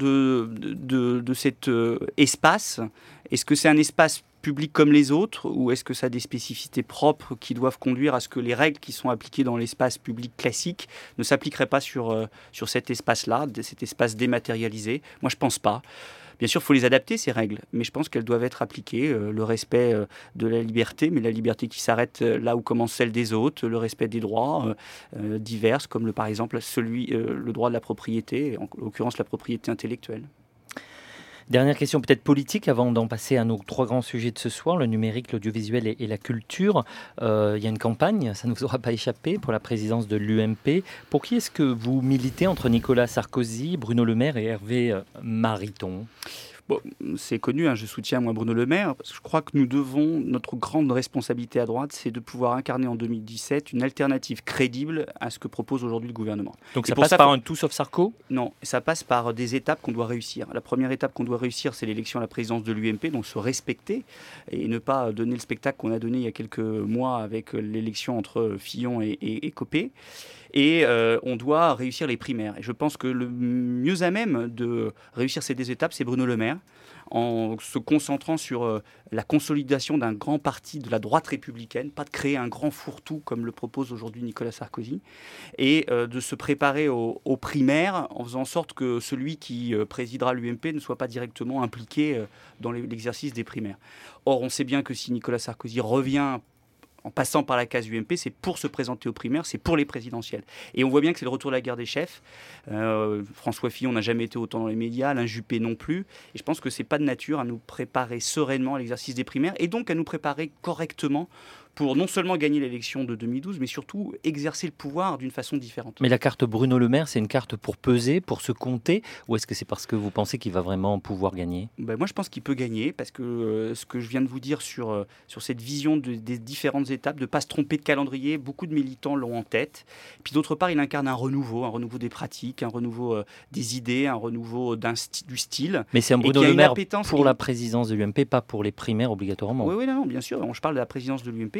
de cet espace. Est-ce que c'est un espace public comme les autres, ou est-ce que ça a des spécificités propres qui doivent conduire à ce que les règles qui sont appliquées dans l'espace public classique ne s'appliqueraient pas sur cet espace-là, cet espace dématérialisé ? Moi, je ne pense pas. Bien sûr, il faut les adapter, ces règles, mais je pense qu'elles doivent être appliquées. Le respect de la liberté, mais la liberté qui s'arrête là où commence celle des autres, le respect des droits divers, comme par exemple le droit de la propriété, en l'occurrence la propriété intellectuelle. Dernière question peut-être politique avant d'en passer à nos trois grands sujets de ce soir, le numérique, l'audiovisuel et la culture. Il y a une campagne, ça ne vous aura pas échappé, pour la présidence de l'UMP. Pour qui est-ce que vous militez entre Nicolas Sarkozy, Bruno Le Maire et Hervé Mariton ? Bon, c'est connu, je soutiens moi Bruno Le Maire, parce que je crois que notre grande responsabilité à droite, c'est de pouvoir incarner en 2017 une alternative crédible à ce que propose aujourd'hui le gouvernement. Donc ça passe par un tout sauf Sarko ? Non, ça passe par des étapes qu'on doit réussir. La première étape qu'on doit réussir, c'est l'élection à la présidence de l'UMP, donc se respecter et ne pas donner le spectacle qu'on a donné il y a quelques mois avec l'élection entre Fillon et Copé. Et on doit réussir les primaires. Et je pense que le mieux à même de réussir ces deux étapes, c'est Bruno Le Maire, en se concentrant sur la consolidation d'un grand parti de la droite républicaine, pas de créer un grand fourre-tout comme le propose aujourd'hui Nicolas Sarkozy, et de se préparer aux primaires en faisant en sorte que celui qui présidera l'UMP ne soit pas directement impliqué dans l'exercice des primaires. Or, on sait bien que si Nicolas Sarkozy revient en passant par la case UMP, c'est pour se présenter aux primaires, c'est pour les présidentielles. Et on voit bien que c'est le retour de la guerre des chefs. François Fillon n'a jamais été autant dans les médias, Alain Juppé non plus. Et je pense que c'est pas de nature à nous préparer sereinement à l'exercice des primaires et donc à nous préparer correctement pour non seulement gagner l'élection de 2012, mais surtout exercer le pouvoir d'une façon différente. Mais la carte Bruno Le Maire, c'est une carte pour peser, pour se compter, ou est-ce que c'est parce que vous pensez qu'il va vraiment pouvoir gagner ? Moi, je pense qu'il peut gagner, parce que ce que je viens de vous dire sur cette vision des différentes étapes, de ne pas se tromper de calendrier, beaucoup de militants l'ont en tête. Et puis d'autre part, il incarne un renouveau des pratiques, un renouveau des idées, un renouveau du style. Mais c'est un Bruno Le Maire pour la présidence de l'UMP, pas pour les primaires obligatoirement. Oui, non, bien sûr. Je parle de la présidence de l'UMP.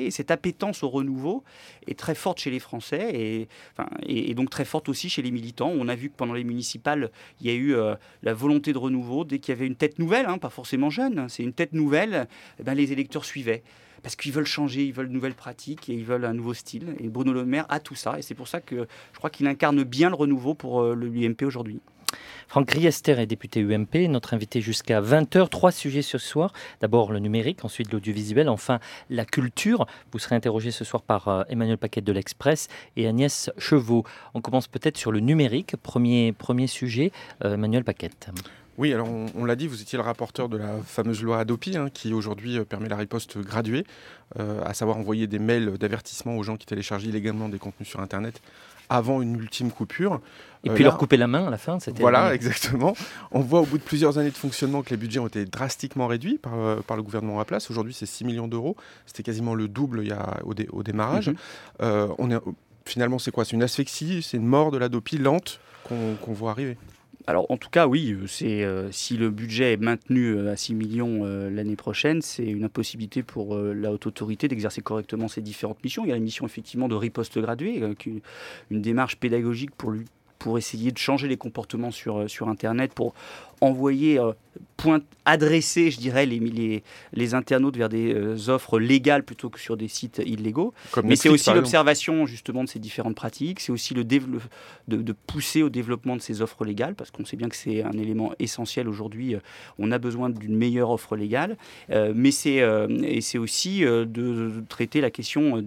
cette appétence au renouveau est très forte chez les Français et donc très forte aussi chez les militants. On a vu que pendant les municipales, il y a eu la volonté de renouveau. Dès qu'il y avait une tête nouvelle, pas forcément jeune, c'est une tête nouvelle, les électeurs suivaient. Parce qu'ils veulent changer, ils veulent de nouvelles pratiques et ils veulent un nouveau style. Et Bruno Le Maire a tout ça. Et c'est pour ça que je crois qu'il incarne bien le renouveau pour l'UMP aujourd'hui. Franck Riester est député UMP, notre invité jusqu'à 20h. 3 sujets ce soir. D'abord le numérique, ensuite l'audiovisuel, enfin la culture. Vous serez interrogé ce soir par Emmanuel Paquette de l'Express et Agnès Chevaux. On commence peut-être sur le numérique. Premier sujet, Emmanuel Paquette. Oui, alors on l'a dit, vous étiez le rapporteur de la fameuse loi Hadopi, qui aujourd'hui permet la riposte graduée, à savoir envoyer des mails d'avertissement aux gens qui téléchargent illégalement des contenus sur Internet avant une ultime coupure. Et puis leur couper la main à la fin, c'était... Voilà, exactement. On voit au bout de plusieurs années de fonctionnement que les budgets ont été drastiquement réduits par le gouvernement en place. Aujourd'hui, c'est 6 millions d'euros. C'était quasiment le double au démarrage. Finalement, c'est quoi ? C'est une asphyxie, c'est une mort de l'Hadopi lente qu'on voit arriver. Alors en tout cas oui, si le budget est maintenu à 6 millions l'année prochaine, c'est une impossibilité pour la haute autorité d'exercer correctement ses différentes missions. Il y a la mission effectivement de riposte graduée, une démarche pédagogique pour essayer de changer les comportements sur Internet, pour envoyer, adresser, je dirais, les internautes vers des offres légales plutôt que sur des sites illégaux. Mais c'est aussi l'observation justement de ces différentes pratiques, c'est aussi de pousser au développement de ces offres légales, parce qu'on sait bien que c'est un élément essentiel aujourd'hui. On a besoin d'une meilleure offre légale, mais c'est aussi de traiter la question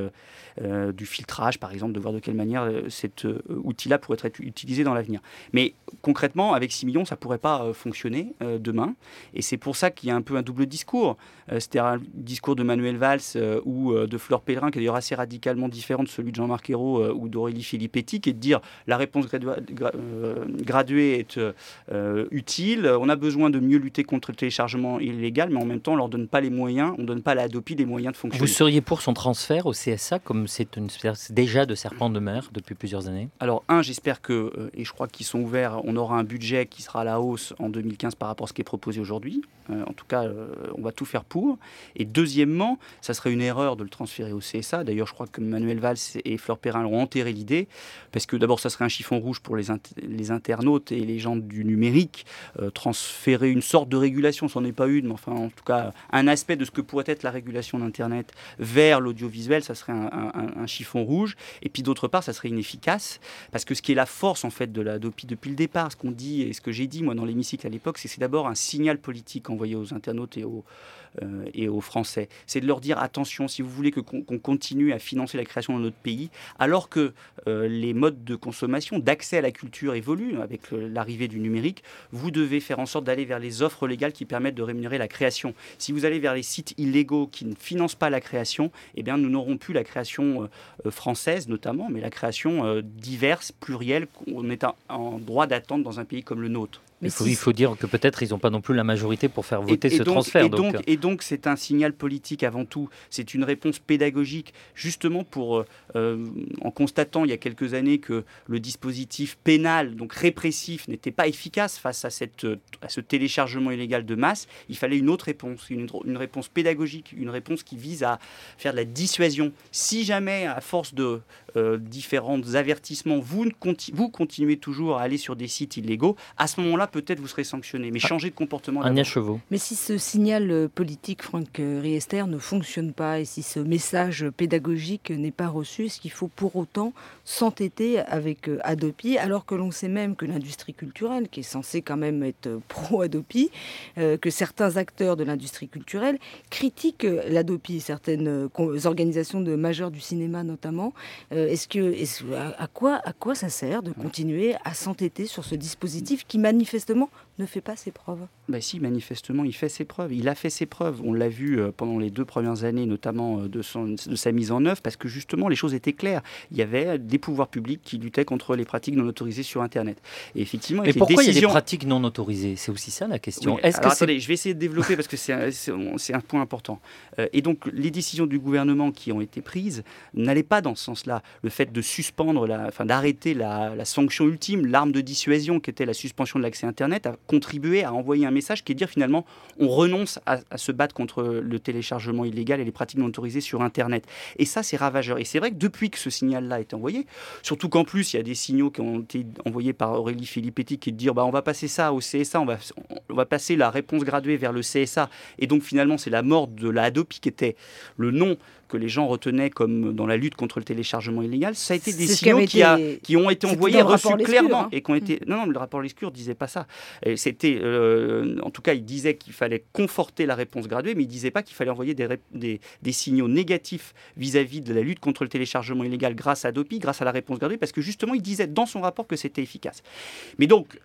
du filtrage, par exemple, de voir de quelle manière cet outil-là pourrait être utilisé dans l'avenir. Mais concrètement, avec 6 millions, ça ne pourrait pas fonctionner demain. Et c'est pour ça qu'il y a un peu un double discours. C'était un discours de Manuel Valls ou de Fleur Pellerin, qui est d'ailleurs assez radicalement différent de celui de Jean-Marc Ayrault ou d'Aurélie Filippetti, qui est de dire la réponse graduée est utile, on a besoin de mieux lutter contre le téléchargement illégal, mais en même temps, on ne leur donne pas les moyens, on ne donne pas à la Hadopi les moyens de fonctionner. Vous seriez pour son transfert au CSA, comme c'est une espèce déjà de serpent de mer depuis plusieurs années ? Alors, j'espère que, et je crois qu'ils sont ouverts, on aura un budget qui sera à la hausse en 2015 par rapport à ce qui est proposé aujourd'hui. En tout cas, on va tout faire pour. Et deuxièmement, ça serait une erreur de le transférer au CSA. D'ailleurs, je crois que Manuel Valls et Fleur Pellerin ont enterré l'idée, parce que d'abord, ça serait un chiffon rouge pour les internautes et les gens du numérique. Transférer une sorte de régulation, c'en est pas une, mais enfin, en tout cas, un aspect de ce que pourrait être la régulation d'Internet vers l'audiovisuel, ça serait un chiffon rouge. Et puis d'autre part, ça serait inefficace, parce que ce qui est la force en fait de la Hadopi depuis le départ, ce qu'on dit et ce que j'ai dit moi dans l'hémicycle à l'époque, c'est que c'est d'abord un signal politique envoyé aux internautes et aux Français. C'est de leur dire attention, si vous voulez qu'on continue à financer la création dans notre pays, alors que les modes de consommation, d'accès à la culture évoluent avec l'arrivée du numérique, vous devez faire en sorte d'aller vers les offres légales qui permettent de rémunérer la création. Si vous allez vers les sites illégaux qui ne financent pas la création, eh bien nous n'aurons plus la création française notamment, mais la création diverse, plurielle, qu'on est en droit d'attendre dans un pays comme le nôtre. Il faut dire que peut-être ils n'ont pas non plus la majorité pour faire voter ce transfert. Donc c'est un signal politique avant tout. C'est une réponse pédagogique, justement pour, en constatant il y a quelques années que le dispositif pénal, donc répressif, n'était pas efficace face à ce téléchargement illégal de masse. Il fallait une autre réponse, une réponse pédagogique, une réponse qui vise à faire de la dissuasion. Si jamais, à force de différents avertissements, vous continuez toujours à aller sur des sites illégaux, à ce moment-là, peut-être vous serez sanctionné, mais changer de comportement. Agnès Chevaux. Mais si ce signal politique, Franck Riester, ne fonctionne pas et si ce message pédagogique n'est pas reçu, est-ce qu'il faut pour autant s'entêter avec Hadopi, alors que l'on sait même que l'industrie culturelle, qui est censée quand même être pro-Hadopi, que certains acteurs de l'industrie culturelle critiquent l'Hadopi, certaines organisations majeures du cinéma notamment. À quoi ça sert de continuer à s'entêter sur ce dispositif qui manifestement ne fait pas ses preuves? Si, manifestement, il fait ses preuves. Il a fait ses preuves. On l'a vu pendant les 2 premières années, notamment de sa mise en œuvre, parce que justement, les choses étaient claires. Il y avait des pouvoirs publics qui luttaient contre les pratiques non autorisées sur Internet. Et effectivement, mais pourquoi il y a des pratiques non autorisées? C'est aussi ça la question. Oui. Attendez, je vais essayer de développer parce que c'est un point important. Et donc, les décisions du gouvernement qui ont été prises n'allaient pas dans ce sens-là. Le fait de suspendre, d'arrêter la sanction ultime, l'arme de dissuasion qui était la suspension de l'accès Internet, contribuer à envoyer un message qui est de dire finalement on renonce à se battre contre le téléchargement illégal et les pratiques non autorisées sur Internet. Et ça, c'est ravageur. Et c'est vrai que depuis que ce signal-là a été envoyé, surtout qu'en plus, il y a des signaux qui ont été envoyés par Aurélie Filippetti qui est de dire on va passer ça au CSA, on va passer la réponse graduée vers le CSA. Et donc finalement, c'est la mort de la Hadopi qui était le nom que les gens retenaient comme dans la lutte contre le téléchargement illégal. Ça a été des signaux qui ont été envoyés reçus clairement. Hein. Et qui ont été... Non, le rapport Lescure ne disait pas ça. Et c'était, en tout cas, il disait qu'il fallait conforter la réponse graduée, mais il ne disait pas qu'il fallait envoyer des signaux négatifs vis-à-vis de la lutte contre le téléchargement illégal grâce à Adopi, grâce à la réponse graduée, parce que justement, il disait dans son rapport que c'était efficace. Mais donc,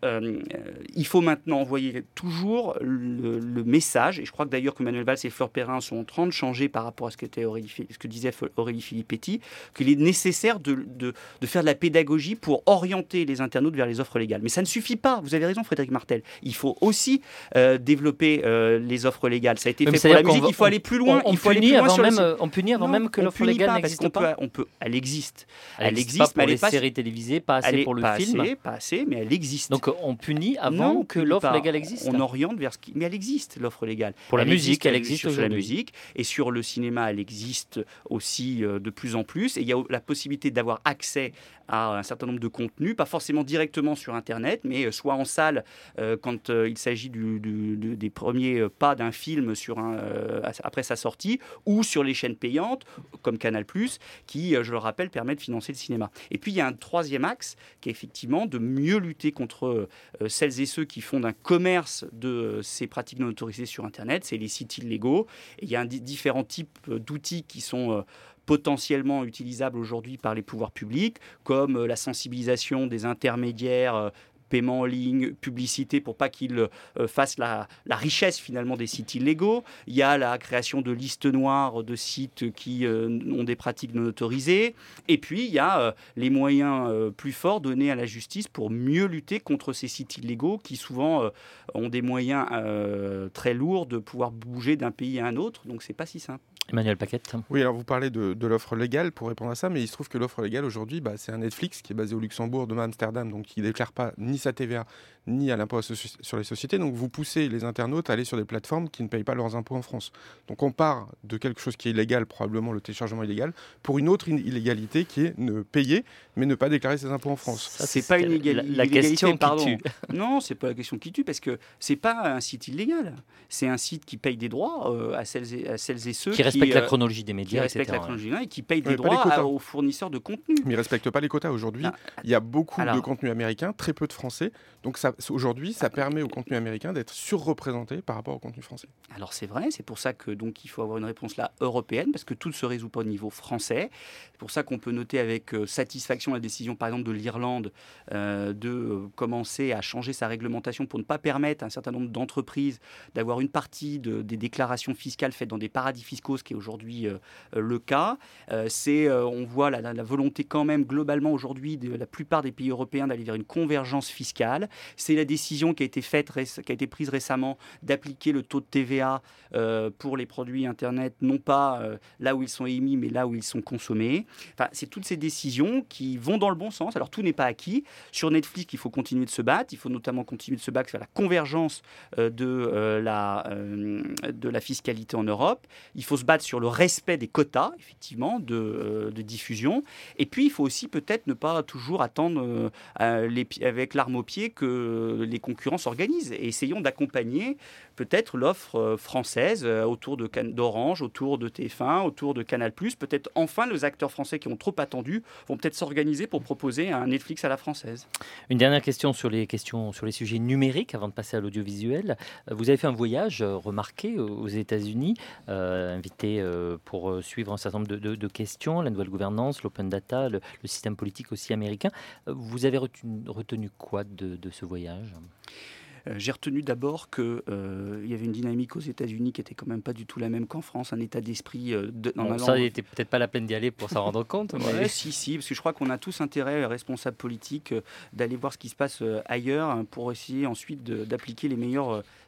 il faut maintenant envoyer toujours le message, et je crois que d'ailleurs que Manuel Valls et Fleur Perrin sont en train de changer par rapport à ce que disait Aurélie Filippetti, qu'il est nécessaire de faire de la pédagogie pour orienter les internautes vers les offres légales. Mais ça ne suffit pas, vous avez raison Frédéric Martel, il faut aussi développer les offres légales. Ça a été fait pour la musique, il faut aller plus loin. On punit avant même que l'offre légale n'existe pas. Elle existe. Elle existe pas pour les séries télévisées, pas assez pour le film. Pas assez, mais elle existe. Donc on punit avant que l'offre légale existe. On oriente vers ce qui... Mais elle existe, l'offre légale. Pour la musique, elle existe sur la musique. Et sur le cinéma, elle existe aussi de plus en plus. Et il y a la possibilité d'avoir accès à un certain nombre de contenus, pas forcément directement sur Internet, mais soit en salle quand il s'agit des premiers pas d'un film après sa sortie, ou sur les chaînes payantes, comme Canal+, qui, je le rappelle, permet de financer le cinéma. Et puis, il y a un troisième axe, qui est effectivement de mieux lutter contre celles et ceux qui font d'un commerce de ces pratiques non autorisées sur Internet, c'est les sites illégaux. Et il y a différents types d'outils qui sont potentiellement utilisables aujourd'hui par les pouvoirs publics, comme la sensibilisation des intermédiaires, paiement en ligne, publicité, pour pas qu'ils fassent la richesse finalement des sites illégaux. Il y a la création de listes noires de sites qui ont des pratiques non autorisées. Et puis, il y a les moyens plus forts donnés à la justice pour mieux lutter contre ces sites illégaux qui souvent ont des moyens très lourds de pouvoir bouger d'un pays à un autre. Donc, c'est pas si simple. Emmanuel Paquette. Oui, alors vous parlez de l'offre légale pour répondre à ça, mais il se trouve que l'offre légale aujourd'hui, c'est un Netflix qui est basé au Luxembourg, demain à Amsterdam, donc qui ne déclare pas ni sa TVA ni à l'impôt sur les sociétés. Donc vous poussez les internautes à aller sur des plateformes qui ne payent pas leurs impôts en France. Donc on part de quelque chose qui est illégal, probablement le téléchargement illégal, pour une autre illégalité qui est ne payer mais ne pas déclarer ses impôts en France. Ça, c'est pas une la question qui tue. Non, c'est pas la question qui tue, parce que c'est pas un site illégal. C'est un site qui paye des droits à celles et ceux qui respectent la chronologie des médias, qui respectent la chronologie et qui payent des droits aux fournisseurs de contenu. Mais ils ne respectent pas les quotas aujourd'hui. Il y a beaucoup de contenus américains, très peu de français. Donc aujourd'hui, ça permet au contenu américain d'être surreprésenté par rapport au contenu français. Alors c'est vrai, c'est pour ça que donc il faut avoir une réponse là européenne, parce que tout ne se résout pas au niveau français. C'est pour ça qu'on peut noter avec satisfaction la décision par exemple de l'Irlande de commencer à changer sa réglementation pour ne pas permettre à un certain nombre d'entreprises d'avoir une partie des déclarations fiscales faites dans des paradis fiscaux, ce qui est aujourd'hui le cas. On voit la volonté quand même globalement aujourd'hui de la plupart des pays européens d'aller vers une convergence fiscale. C'est la décision qui a été prise récemment d'appliquer le taux de TVA pour les produits Internet, non pas là où ils sont émis, mais là où ils sont consommés. Enfin, c'est toutes ces décisions qui vont dans le bon sens. Alors, tout n'est pas acquis. Sur Netflix, il faut continuer de se battre. Il faut notamment continuer de se battre vers la convergence de la fiscalité en Europe. Il faut se battre sur le respect des quotas, effectivement, de diffusion. Et puis, il faut aussi peut-être ne pas toujours attendre avec l'arme au pied que les concurrents s'organisent. Et essayons d'accompagner peut-être l'offre française autour d'Orange, autour de TF1, autour de Canal+. Peut-être enfin, les acteurs français qui ont trop attendu vont peut-être s'organiser pour proposer un Netflix à la française. Une dernière question sur les sujets numériques avant de passer à l'audiovisuel. Vous avez fait un voyage remarqué aux États-Unis, invité pour suivre un certain nombre de questions, la nouvelle gouvernance, l'open data, le système politique aussi américain. Vous avez retenu quoi de ce voyage ? J'ai retenu d'abord qu'il y avait une dynamique aux États-Unis qui n'était quand même pas du tout la même qu'en France, un état d'esprit... ça n'était peut-être pas la peine d'y aller pour s'en rendre compte. Mais... Si, parce que je crois qu'on a tous intérêt, responsables politiques, d'aller voir ce qui se passe ailleurs pour essayer ensuite d'appliquer les meilleures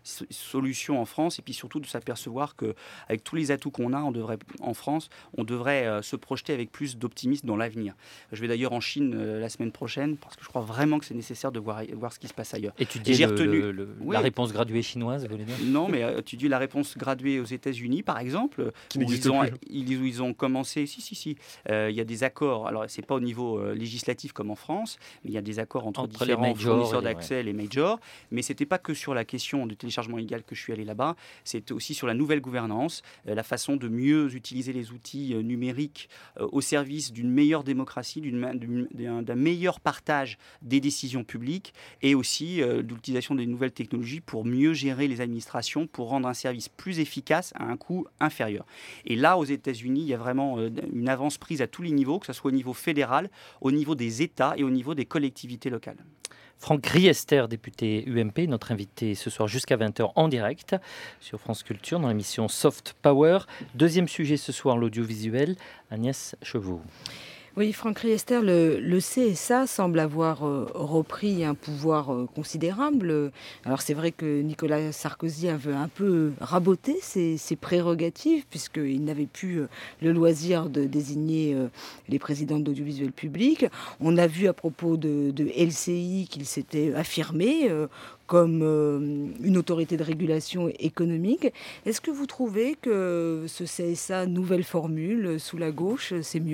solution en France, et puis surtout de s'apercevoir qu'avec tous les atouts qu'on a, en France, on devrait se projeter avec plus d'optimisme dans l'avenir. Je vais d'ailleurs en Chine la semaine prochaine, parce que je crois vraiment que c'est nécessaire de voir ce qui se passe ailleurs. Étudier j'ai retenu la réponse graduée chinoise, vous voulez dire ? Non, mais étudier la réponse graduée aux États-Unis, par exemple, où ils ont commencé. Si. Il y a des accords. Alors, c'est pas au niveau législatif comme en France, mais il y a des accords entre différents fournisseurs d'accès, les majors. Mais c'était pas que sur la question du téléchargement illégal que je suis allé là-bas. C'était aussi sur la nouvelle gouvernance, la façon de mieux utiliser les outils numériques au service d'une meilleure démocratie, d'un meilleur partage des décisions publiques, et aussi d'utilisation des nouvelles technologies pour mieux gérer les administrations, pour rendre un service plus efficace à un coût inférieur. Et là, aux États-Unis, il y a vraiment une avance prise à tous les niveaux, que ce soit au niveau fédéral, au niveau des États et au niveau des collectivités locales. Franck Riester, député UMP, notre invité ce soir jusqu'à 20h en direct sur France Culture dans l'émission Soft Power. Deuxième sujet ce soir, l'audiovisuel. Agnès Chevaux. Oui, Franck Riester, le CSA semble avoir repris un pouvoir considérable. Alors c'est vrai que Nicolas Sarkozy avait un peu raboté ses prérogatives, puisqu'il n'avait plus le loisir de désigner les présidents de l'audiovisuel public. On a vu à propos de LCI qu'il s'était affirmé comme une autorité de régulation économique. Est-ce que vous trouvez que ce CSA, nouvelle formule, sous la gauche, c'est mieux ?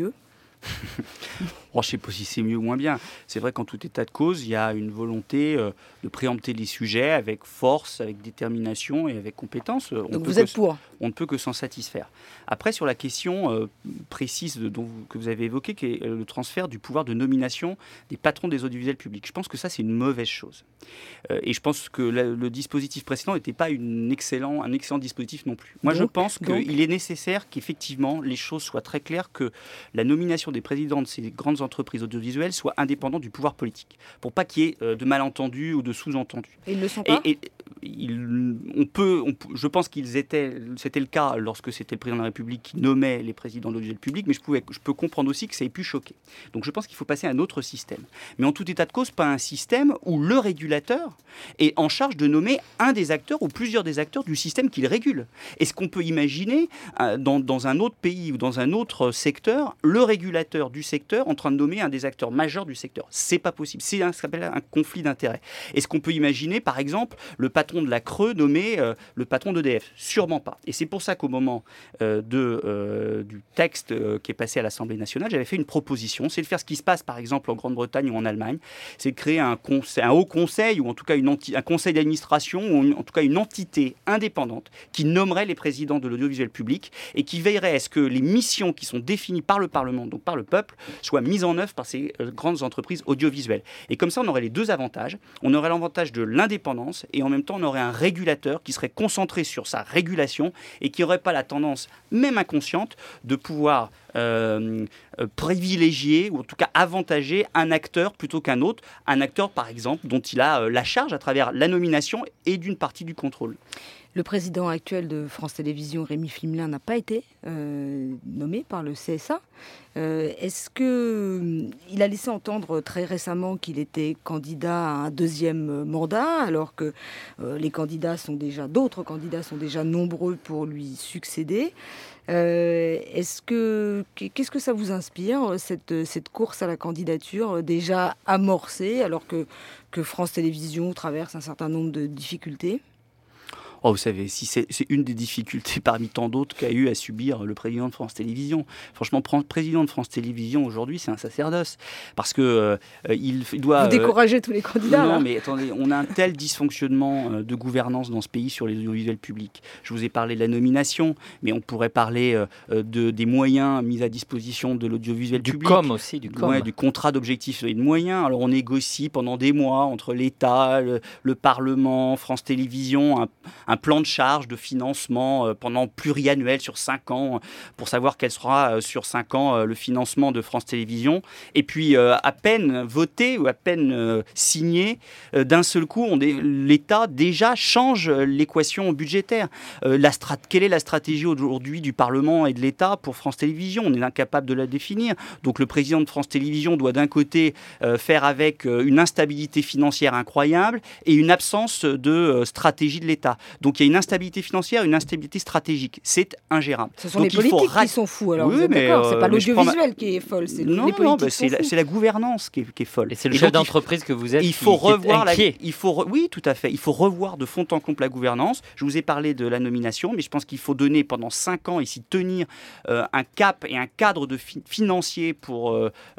Je ne sais pas si c'est mieux ou moins bien. C'est vrai qu'en tout état de cause, il y a une volonté de préempter les sujets avec force, avec détermination et avec compétence. Donc vous êtes pour ? On ne peut que s'en satisfaire. Après, sur la question précise que vous avez évoquée, qui est le transfert du pouvoir de nomination des patrons des audiovisuels publics, je pense que ça, c'est une mauvaise chose. Et je pense que le dispositif précédent n'était pas un excellent dispositif non plus. Moi, je pense qu'il est nécessaire qu'effectivement, les choses soient très claires, que la nomination des présidents de ces grandes entreprises audiovisuelles soit indépendante du pouvoir politique, pour pas qu'il y ait de malentendus ou de sous-entendus. Et ils ne le sont pas ? Je pense c'était le cas lorsque c'était le président de la République qui nommait les présidents de l'audiovisuel public, mais je peux comprendre aussi que ça ait pu choquer. Donc je pense qu'il faut passer à un autre système. Mais en tout état de cause, pas un système où le régulateur est en charge de nommer un des acteurs ou plusieurs des acteurs du système qu'il régule. Est-ce qu'on peut imaginer dans un autre pays ou dans un autre secteur, le régulateur du secteur en train de nommer un des acteurs majeurs du secteur ? C'est pas possible. C'est ce qu'on appelle un conflit d'intérêts. Est-ce qu'on peut imaginer, par exemple, le patron de la Creux nommer le patron d'EDF ? Sûrement pas. Et c'est pour ça qu'au moment du texte qui est passé à l'Assemblée nationale, j'avais fait une proposition, c'est de faire ce qui se passe par exemple en Grande-Bretagne ou en Allemagne, c'est de créer un haut conseil, ou en tout cas un conseil d'administration, ou en tout cas une entité indépendante qui nommerait les présidents de l'audiovisuel public et qui veillerait à ce que les missions qui sont définies par le Parlement, donc par le peuple, soient mises en œuvre par ces grandes entreprises audiovisuelles. Et comme ça, on aurait les deux avantages. On aurait l'avantage de l'indépendance et en même temps, on aurait un régulateur qui serait concentré sur sa régulation et qui n'aurait pas la tendance, même inconsciente, de pouvoir privilégier ou en tout cas avantager un acteur plutôt qu'un autre. Un acteur, par exemple, dont il a la charge à travers la nomination et d'une partie du contrôle. Le président actuel de France Télévisions, Rémi Flimelin, n'a pas été nommé par le CSA. Est-ce qu'il a laissé entendre très récemment qu'il était candidat à un deuxième mandat, alors que d'autres candidats sont déjà nombreux pour lui succéder ? Qu'est-ce que ça vous inspire, cette course à la candidature déjà amorcée, alors que France Télévisions traverse un certain nombre de difficultés ? Vous savez, si c'est une des difficultés parmi tant d'autres qu'a eu à subir le président de France Télévisions. Franchement, président de France Télévisions aujourd'hui, c'est un sacerdoce. Parce que il doit... Vous découragez tous les candidats. Non, mais attendez, on a un tel dysfonctionnement de gouvernance dans ce pays sur les audiovisuels publics. Je vous ai parlé de la nomination, mais on pourrait parler des moyens mis à disposition de l'audiovisuel public. Du com aussi, du com. Ouais, du contrat d'objectifs et de moyens. Alors on négocie pendant des mois entre l'État, le Parlement, France Télévisions, un plan de charge de financement pendant pluriannuel sur 5 ans pour savoir quel sera sur 5 ans le financement de France Télévisions. Et puis à peine voté ou à peine signé, d'un seul coup, l'État déjà change l'équation budgétaire. Quelle est la stratégie aujourd'hui du Parlement et de l'État pour France Télévisions? On est incapable de la définir. Donc le président de France Télévisions doit d'un côté faire avec une instabilité financière incroyable et une absence de stratégie de l'État. Donc il y a une instabilité financière, une instabilité stratégique. C'est ingérable. Ce sont les politiques qui sont fous, alors, vous êtes d'accord? C'est pas l'audiovisuel qui est folle, c'est les politiques qui sont fous. C'est la gouvernance qui est folle. Et c'est le chef d'entreprise que vous êtes il faut revoir oui, tout à fait. Il faut revoir de fond en comble la gouvernance. Je vous ai parlé de la nomination, mais je pense qu'il faut donner pendant 5 ans et s'y tenir un cap et un cadre financier pour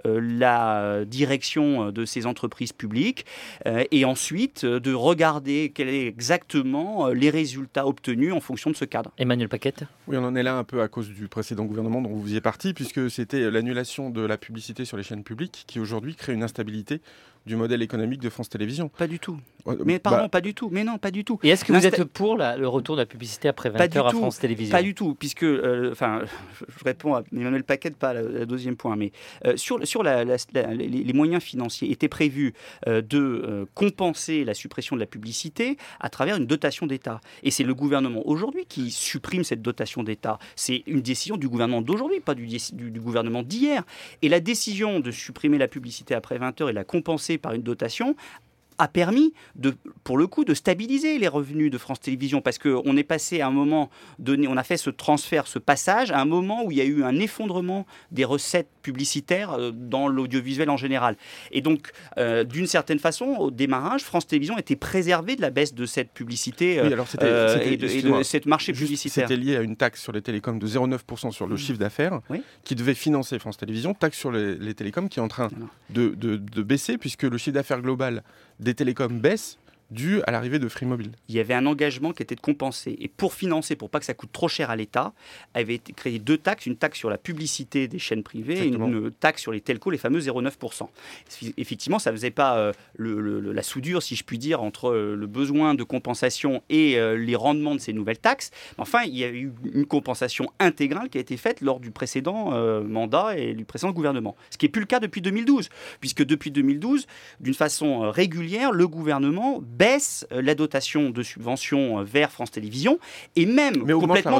la direction de ces entreprises publiques et ensuite de regarder quels sont exactement les résultats obtenus en fonction de ce cadre. Emmanuel Paquette. Oui, on en est là un peu à cause du précédent gouvernement dont vous faisiez partie, puisque c'était l'annulation de la publicité sur les chaînes publiques qui aujourd'hui crée une instabilité du modèle économique de France Télévisions. Pas du tout. Mais pardon, pas du tout. Mais non, pas du tout. Et est-ce que vous êtes pour le retour de la publicité après 20h à France Télévisions? Pas du tout, puisque, je réponds à Emmanuel Paquette, pas le deuxième point, mais sur les moyens financiers étaient prévus de compenser la suppression de la publicité à travers une dotation d'État. Et c'est le gouvernement aujourd'hui qui supprime cette dotation d'État. C'est une décision du gouvernement d'aujourd'hui, pas du gouvernement d'hier. Et la décision de supprimer la publicité après 20h et la compenser par une dotation a permis, pour le coup, de stabiliser les revenus de France Télévisions, parce qu'on est passé à un moment donné, on a fait ce transfert, ce passage, à un moment où il y a eu un effondrement des recettes publicitaires dans l'audiovisuel en général. Et donc, d'une certaine façon, au démarrage, France Télévisions était préservée de la baisse de cette publicité et de cette marché publicitaire. C'était lié à une taxe sur les télécoms de 0,9% sur le chiffre d'affaires qui devait financer France Télévisions, taxe sur les télécoms qui est en train de baisser, puisque le chiffre d'affaires global des télécoms baisse dû à l'arrivée de Free Mobile. Il y avait un engagement qui était de compenser. Et pour financer, pour pas que ça coûte trop cher à l'État, avait été créé 2 taxes, une taxe sur la publicité des chaînes privées et une taxe sur les telcos, les fameux 0,9%. Effectivement, ça ne faisait pas la soudure, si je puis dire, entre le besoin de compensation et les rendements de ces nouvelles taxes. Enfin, il y a eu une compensation intégrale qui a été faite lors du précédent mandat et du précédent gouvernement. Ce qui n'est plus le cas depuis 2012, puisque depuis 2012, d'une façon régulière, le gouvernement baisse la dotation de subvention vers France Télévisions et même complètement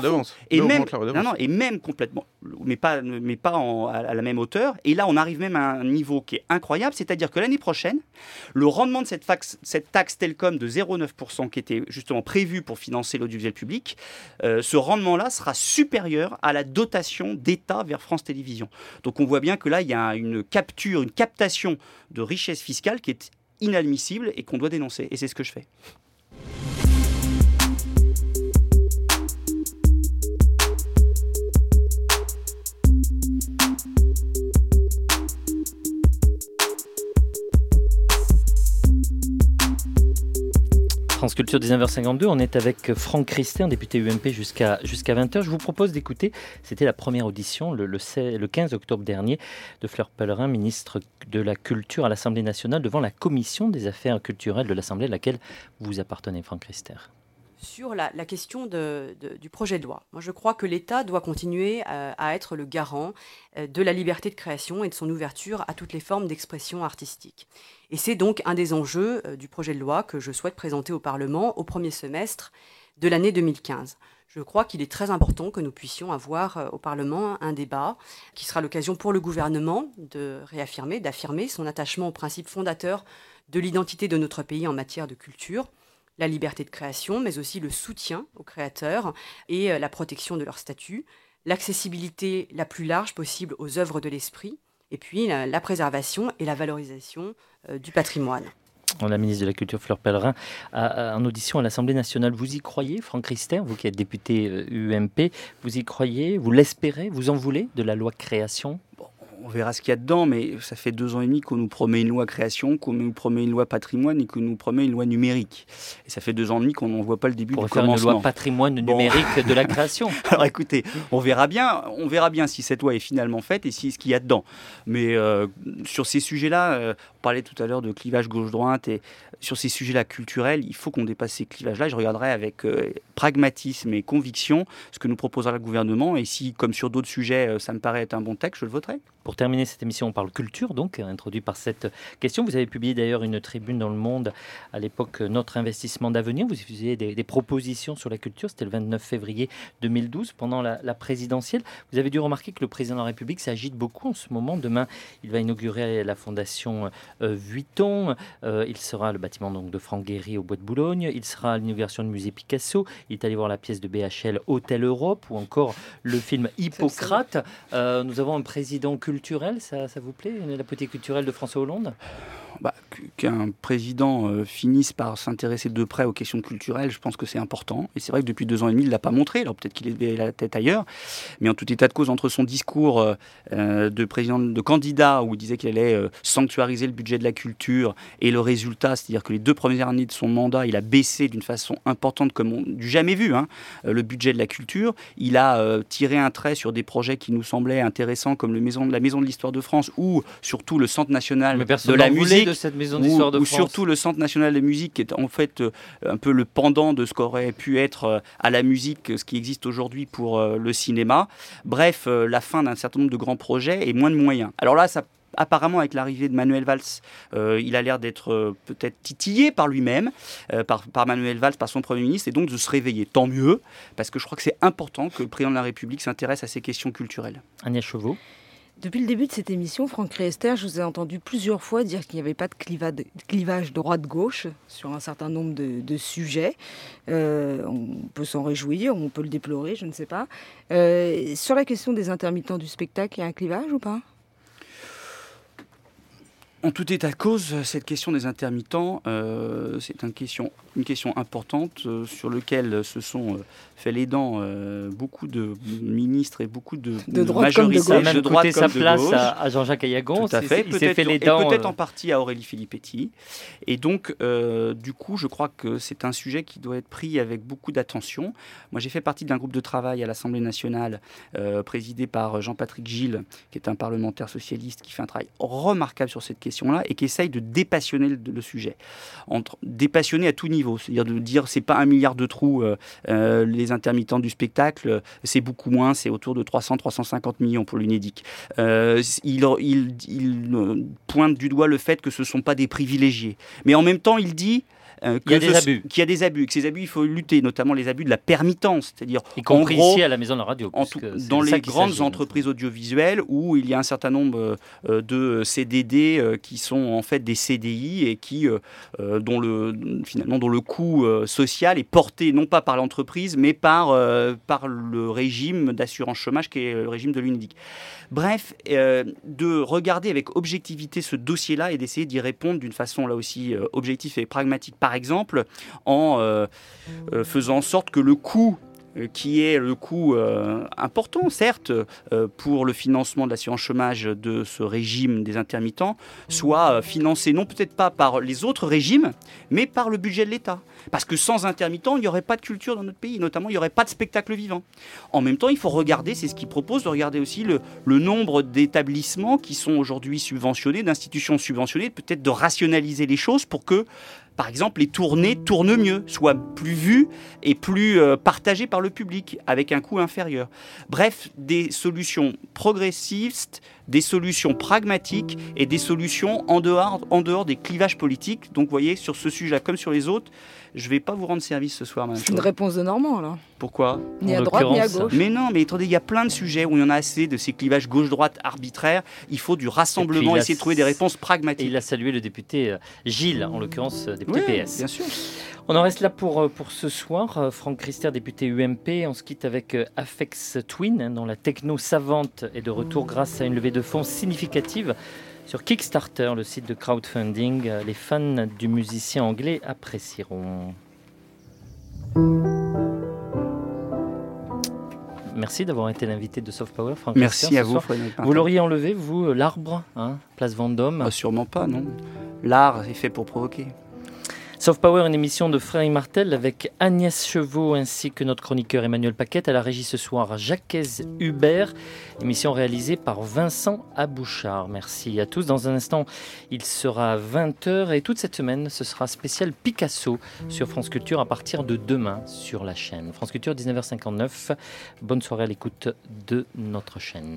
mais pas à la même hauteur. Et là, on arrive même à un niveau qui est incroyable, c'est-à-dire que l'année prochaine, le rendement de cette taxe Telcom de 0,9% qui était justement prévu pour financer l'audiovisuel public, ce rendement-là sera supérieur à la dotation d'État vers France Télévisions. Donc on voit bien que là, il y a une captation de richesse fiscale qui est inadmissible et qu'on doit dénoncer. Et c'est ce que je fais. France Culture 19h52, on est avec Franck Rister, député UMP jusqu'à 20h. Je vous propose d'écouter, c'était la première audition le 15 octobre dernier de Fleur Pellerin, ministre de la Culture à l'Assemblée nationale, devant la commission des affaires culturelles de l'Assemblée, à laquelle vous appartenez, Franck Rister. Sur la question du projet de loi, moi je crois que l'État doit continuer à être le garant de la liberté de création et de son ouverture à toutes les formes d'expression artistique. Et c'est donc un des enjeux du projet de loi que je souhaite présenter au Parlement au premier semestre de l'année 2015. Je crois qu'il est très important que nous puissions avoir au Parlement un débat qui sera l'occasion pour le gouvernement d'affirmer son attachement aux principes fondateurs de l'identité de notre pays en matière de culture, la liberté de création, mais aussi le soutien aux créateurs et la protection de leur statut, l'accessibilité la plus large possible aux œuvres de l'esprit, et puis la préservation et la valorisation du patrimoine. La ministre de la Culture, Fleur Pellerin, en audition à l'Assemblée nationale. Vous y croyez, Franck Rister, vous qui êtes député UMP, vous y croyez, vous l'espérez, vous en voulez de la loi création ? on verra ce qu'il y a dedans, mais ça fait 2 ans et demi qu'on nous promet une loi création, qu'on nous promet une loi patrimoine et qu'on nous promet une loi numérique. Et ça fait 2 ans et demi qu'on n'en voit pas le début du commencement. Pour faire une loi patrimoine numérique de la création. Alors écoutez, on verra bien si cette loi est finalement faite et si ce qu'il y a dedans. Mais sur ces sujets-là, on parlait tout à l'heure de clivage gauche-droite, et sur ces sujets-là culturels, il faut qu'on dépasse ces clivages-là. Je regarderai avec pragmatisme et conviction ce que nous proposera le gouvernement, et si, comme sur d'autres sujets, ça me paraît être un bon texte, je le voterai. Pour terminer cette émission, on parle culture, donc, introduit par cette question. Vous avez publié d'ailleurs une tribune dans Le Monde, à l'époque, Notre investissement d'avenir. Vous faisiez des propositions sur la culture. C'était le 29 février 2012, pendant la présidentielle. Vous avez dû remarquer que le président de la République s'agite beaucoup en ce moment. Demain, il va inaugurer la fondation Vuitton. Il sera le bâtiment donc, de Franck Gehry au Bois de Boulogne. Il sera à l'inauguration du musée Picasso. Il est allé voir la pièce de BHL Hôtel Europe, ou encore le film Hippocrate. Nous avons un président culturel, ça vous plaît, la politique culturelle de François Hollande ? Qu'un président finisse par s'intéresser de près aux questions culturelles, je pense que c'est important. Et c'est vrai que depuis 2 ans et demi, il ne l'a pas montré. Alors peut-être qu'il avait la tête ailleurs. Mais en tout état de cause, entre son discours de candidat, où il disait qu'il allait sanctuariser le budget de la culture, et le résultat, c'est-à-dire que les 2 premières années de son mandat, il a baissé d'une façon importante, comme du jamais vu, le budget de la culture. Il a tiré un trait sur des projets qui nous semblaient intéressants, comme la Maison de l'Histoire de France, ou surtout le Centre national de la musique. De cette maison d'histoire de France. Ou surtout le Centre national de musique, qui est en fait un peu le pendant de ce qu'aurait pu être à la musique, ce qui existe aujourd'hui pour le cinéma. Bref, la fin d'un certain nombre de grands projets et moins de moyens. Alors là, apparemment, avec l'arrivée de Manuel Valls, il a l'air d'être peut-être titillé par lui-même, par Manuel Valls, par son Premier ministre, et donc de se réveiller. Tant mieux, parce que je crois que c'est important que le président de la République s'intéresse à ces questions culturelles. Agnès Chevaux. Depuis le début de cette émission, Franck Riester, je vous ai entendu plusieurs fois dire qu'il n'y avait pas de clivage droite-gauche sur un certain nombre de sujets. On peut s'en réjouir, on peut le déplorer, je ne sais pas. Sur la question des intermittents du spectacle, il y a un clivage ou pas ? En tout état de cause, cette question des intermittents, c'est une question importante sur laquelle se sont fait les dents beaucoup de ministres et beaucoup de majorités. Ça a même coûté sa place gauche. À Jean-Jacques Ayagon. Tout à fait. Il s'est fait les dents. Et peut-être en partie à Aurélie Filippetti. Et donc, du coup, je crois que c'est un sujet qui doit être pris avec beaucoup d'attention. Moi, j'ai fait partie d'un groupe de travail à l'Assemblée nationale, présidé par Jean-Patrick Gilles, qui est un parlementaire socialiste, qui fait un travail remarquable sur cette question-là et qui essaye de dépassionner le sujet. Dépassionner à tout niveau, c'est-à-dire de dire c'est pas 1 milliard de trous les intermittents du spectacle, c'est beaucoup moins, c'est autour de 300-350 millions pour l'UNEDIC. Il pointe du doigt le fait que ce ne sont pas des privilégiés. Mais en même temps, il dit qu'il y a des abus, que ces abus, il faut lutter, notamment les abus de la permittence, c'est-à-dire y compris ici à la Maison de la Radio, dans les grandes entreprises audiovisuelles où il y a un certain nombre de CDD qui sont en fait des CDI et qui dont le coût social est porté non pas par l'entreprise mais par le régime d'assurance chômage qui est le régime de l'UNEDIC. Bref, de regarder avec objectivité ce dossier-là et d'essayer d'y répondre d'une façon là aussi objective et pragmatique. Par exemple, en faisant en sorte que le coût qui est le coût important, certes, pour le financement de l'assurance chômage de ce régime des intermittents, soit financé non peut-être pas par les autres régimes, mais par le budget de l'État. Parce que sans intermittents, il n'y aurait pas de culture dans notre pays, notamment il n'y aurait pas de spectacle vivant. En même temps, il faut regarder, c'est ce qu'il propose, de regarder aussi le nombre d'établissements qui sont aujourd'hui subventionnés, d'institutions subventionnées, peut-être de rationaliser les choses pour que, par exemple, les tournées tournent mieux, soient plus vues et plus partagées par le public, avec un coût inférieur. Bref, des solutions progressistes, des solutions pragmatiques et des solutions en dehors des clivages politiques. Donc, vous voyez, sur ce sujet-là, comme sur les autres, je ne vais pas vous rendre service ce soir, madame. C'est une réponse de Normand, là. Pourquoi ? Ni à droite, ni à gauche. Mais non, mais attendez, il y a plein de sujets où il y en a assez de ces clivages gauche-droite arbitraires. Il faut du rassemblement, essayer de trouver des réponses pragmatiques. Et il a salué le député Gilles, en l'occurrence député PS. Bien sûr. On en reste là pour ce soir. Franck Riester, député UMP. On se quitte avec Aphex Twin, dont la techno savante est de retour grâce à une levée de fonds significative sur Kickstarter, le site de crowdfunding. Les fans du musicien anglais apprécieront. Merci d'avoir été l'invité de Soft Power, Franck. Merci à vous, Frédéric. Vous l'auriez enlevé, vous, l'arbre, place Vendôme? Sûrement pas, non. L'art est fait pour provoquer. Soft Power, une émission de Frédéric Martel avec Agnès Chevaux ainsi que notre chroniqueur Emmanuel Paquette. À la régie ce soir, Jacques Hubert. Émission réalisée par Vincent Abouchard. Merci à tous. Dans un instant, il sera 20h et toute cette semaine, ce sera spécial Picasso sur France Culture à partir de demain sur la chaîne. France Culture, 19h59. Bonne soirée à l'écoute de notre chaîne.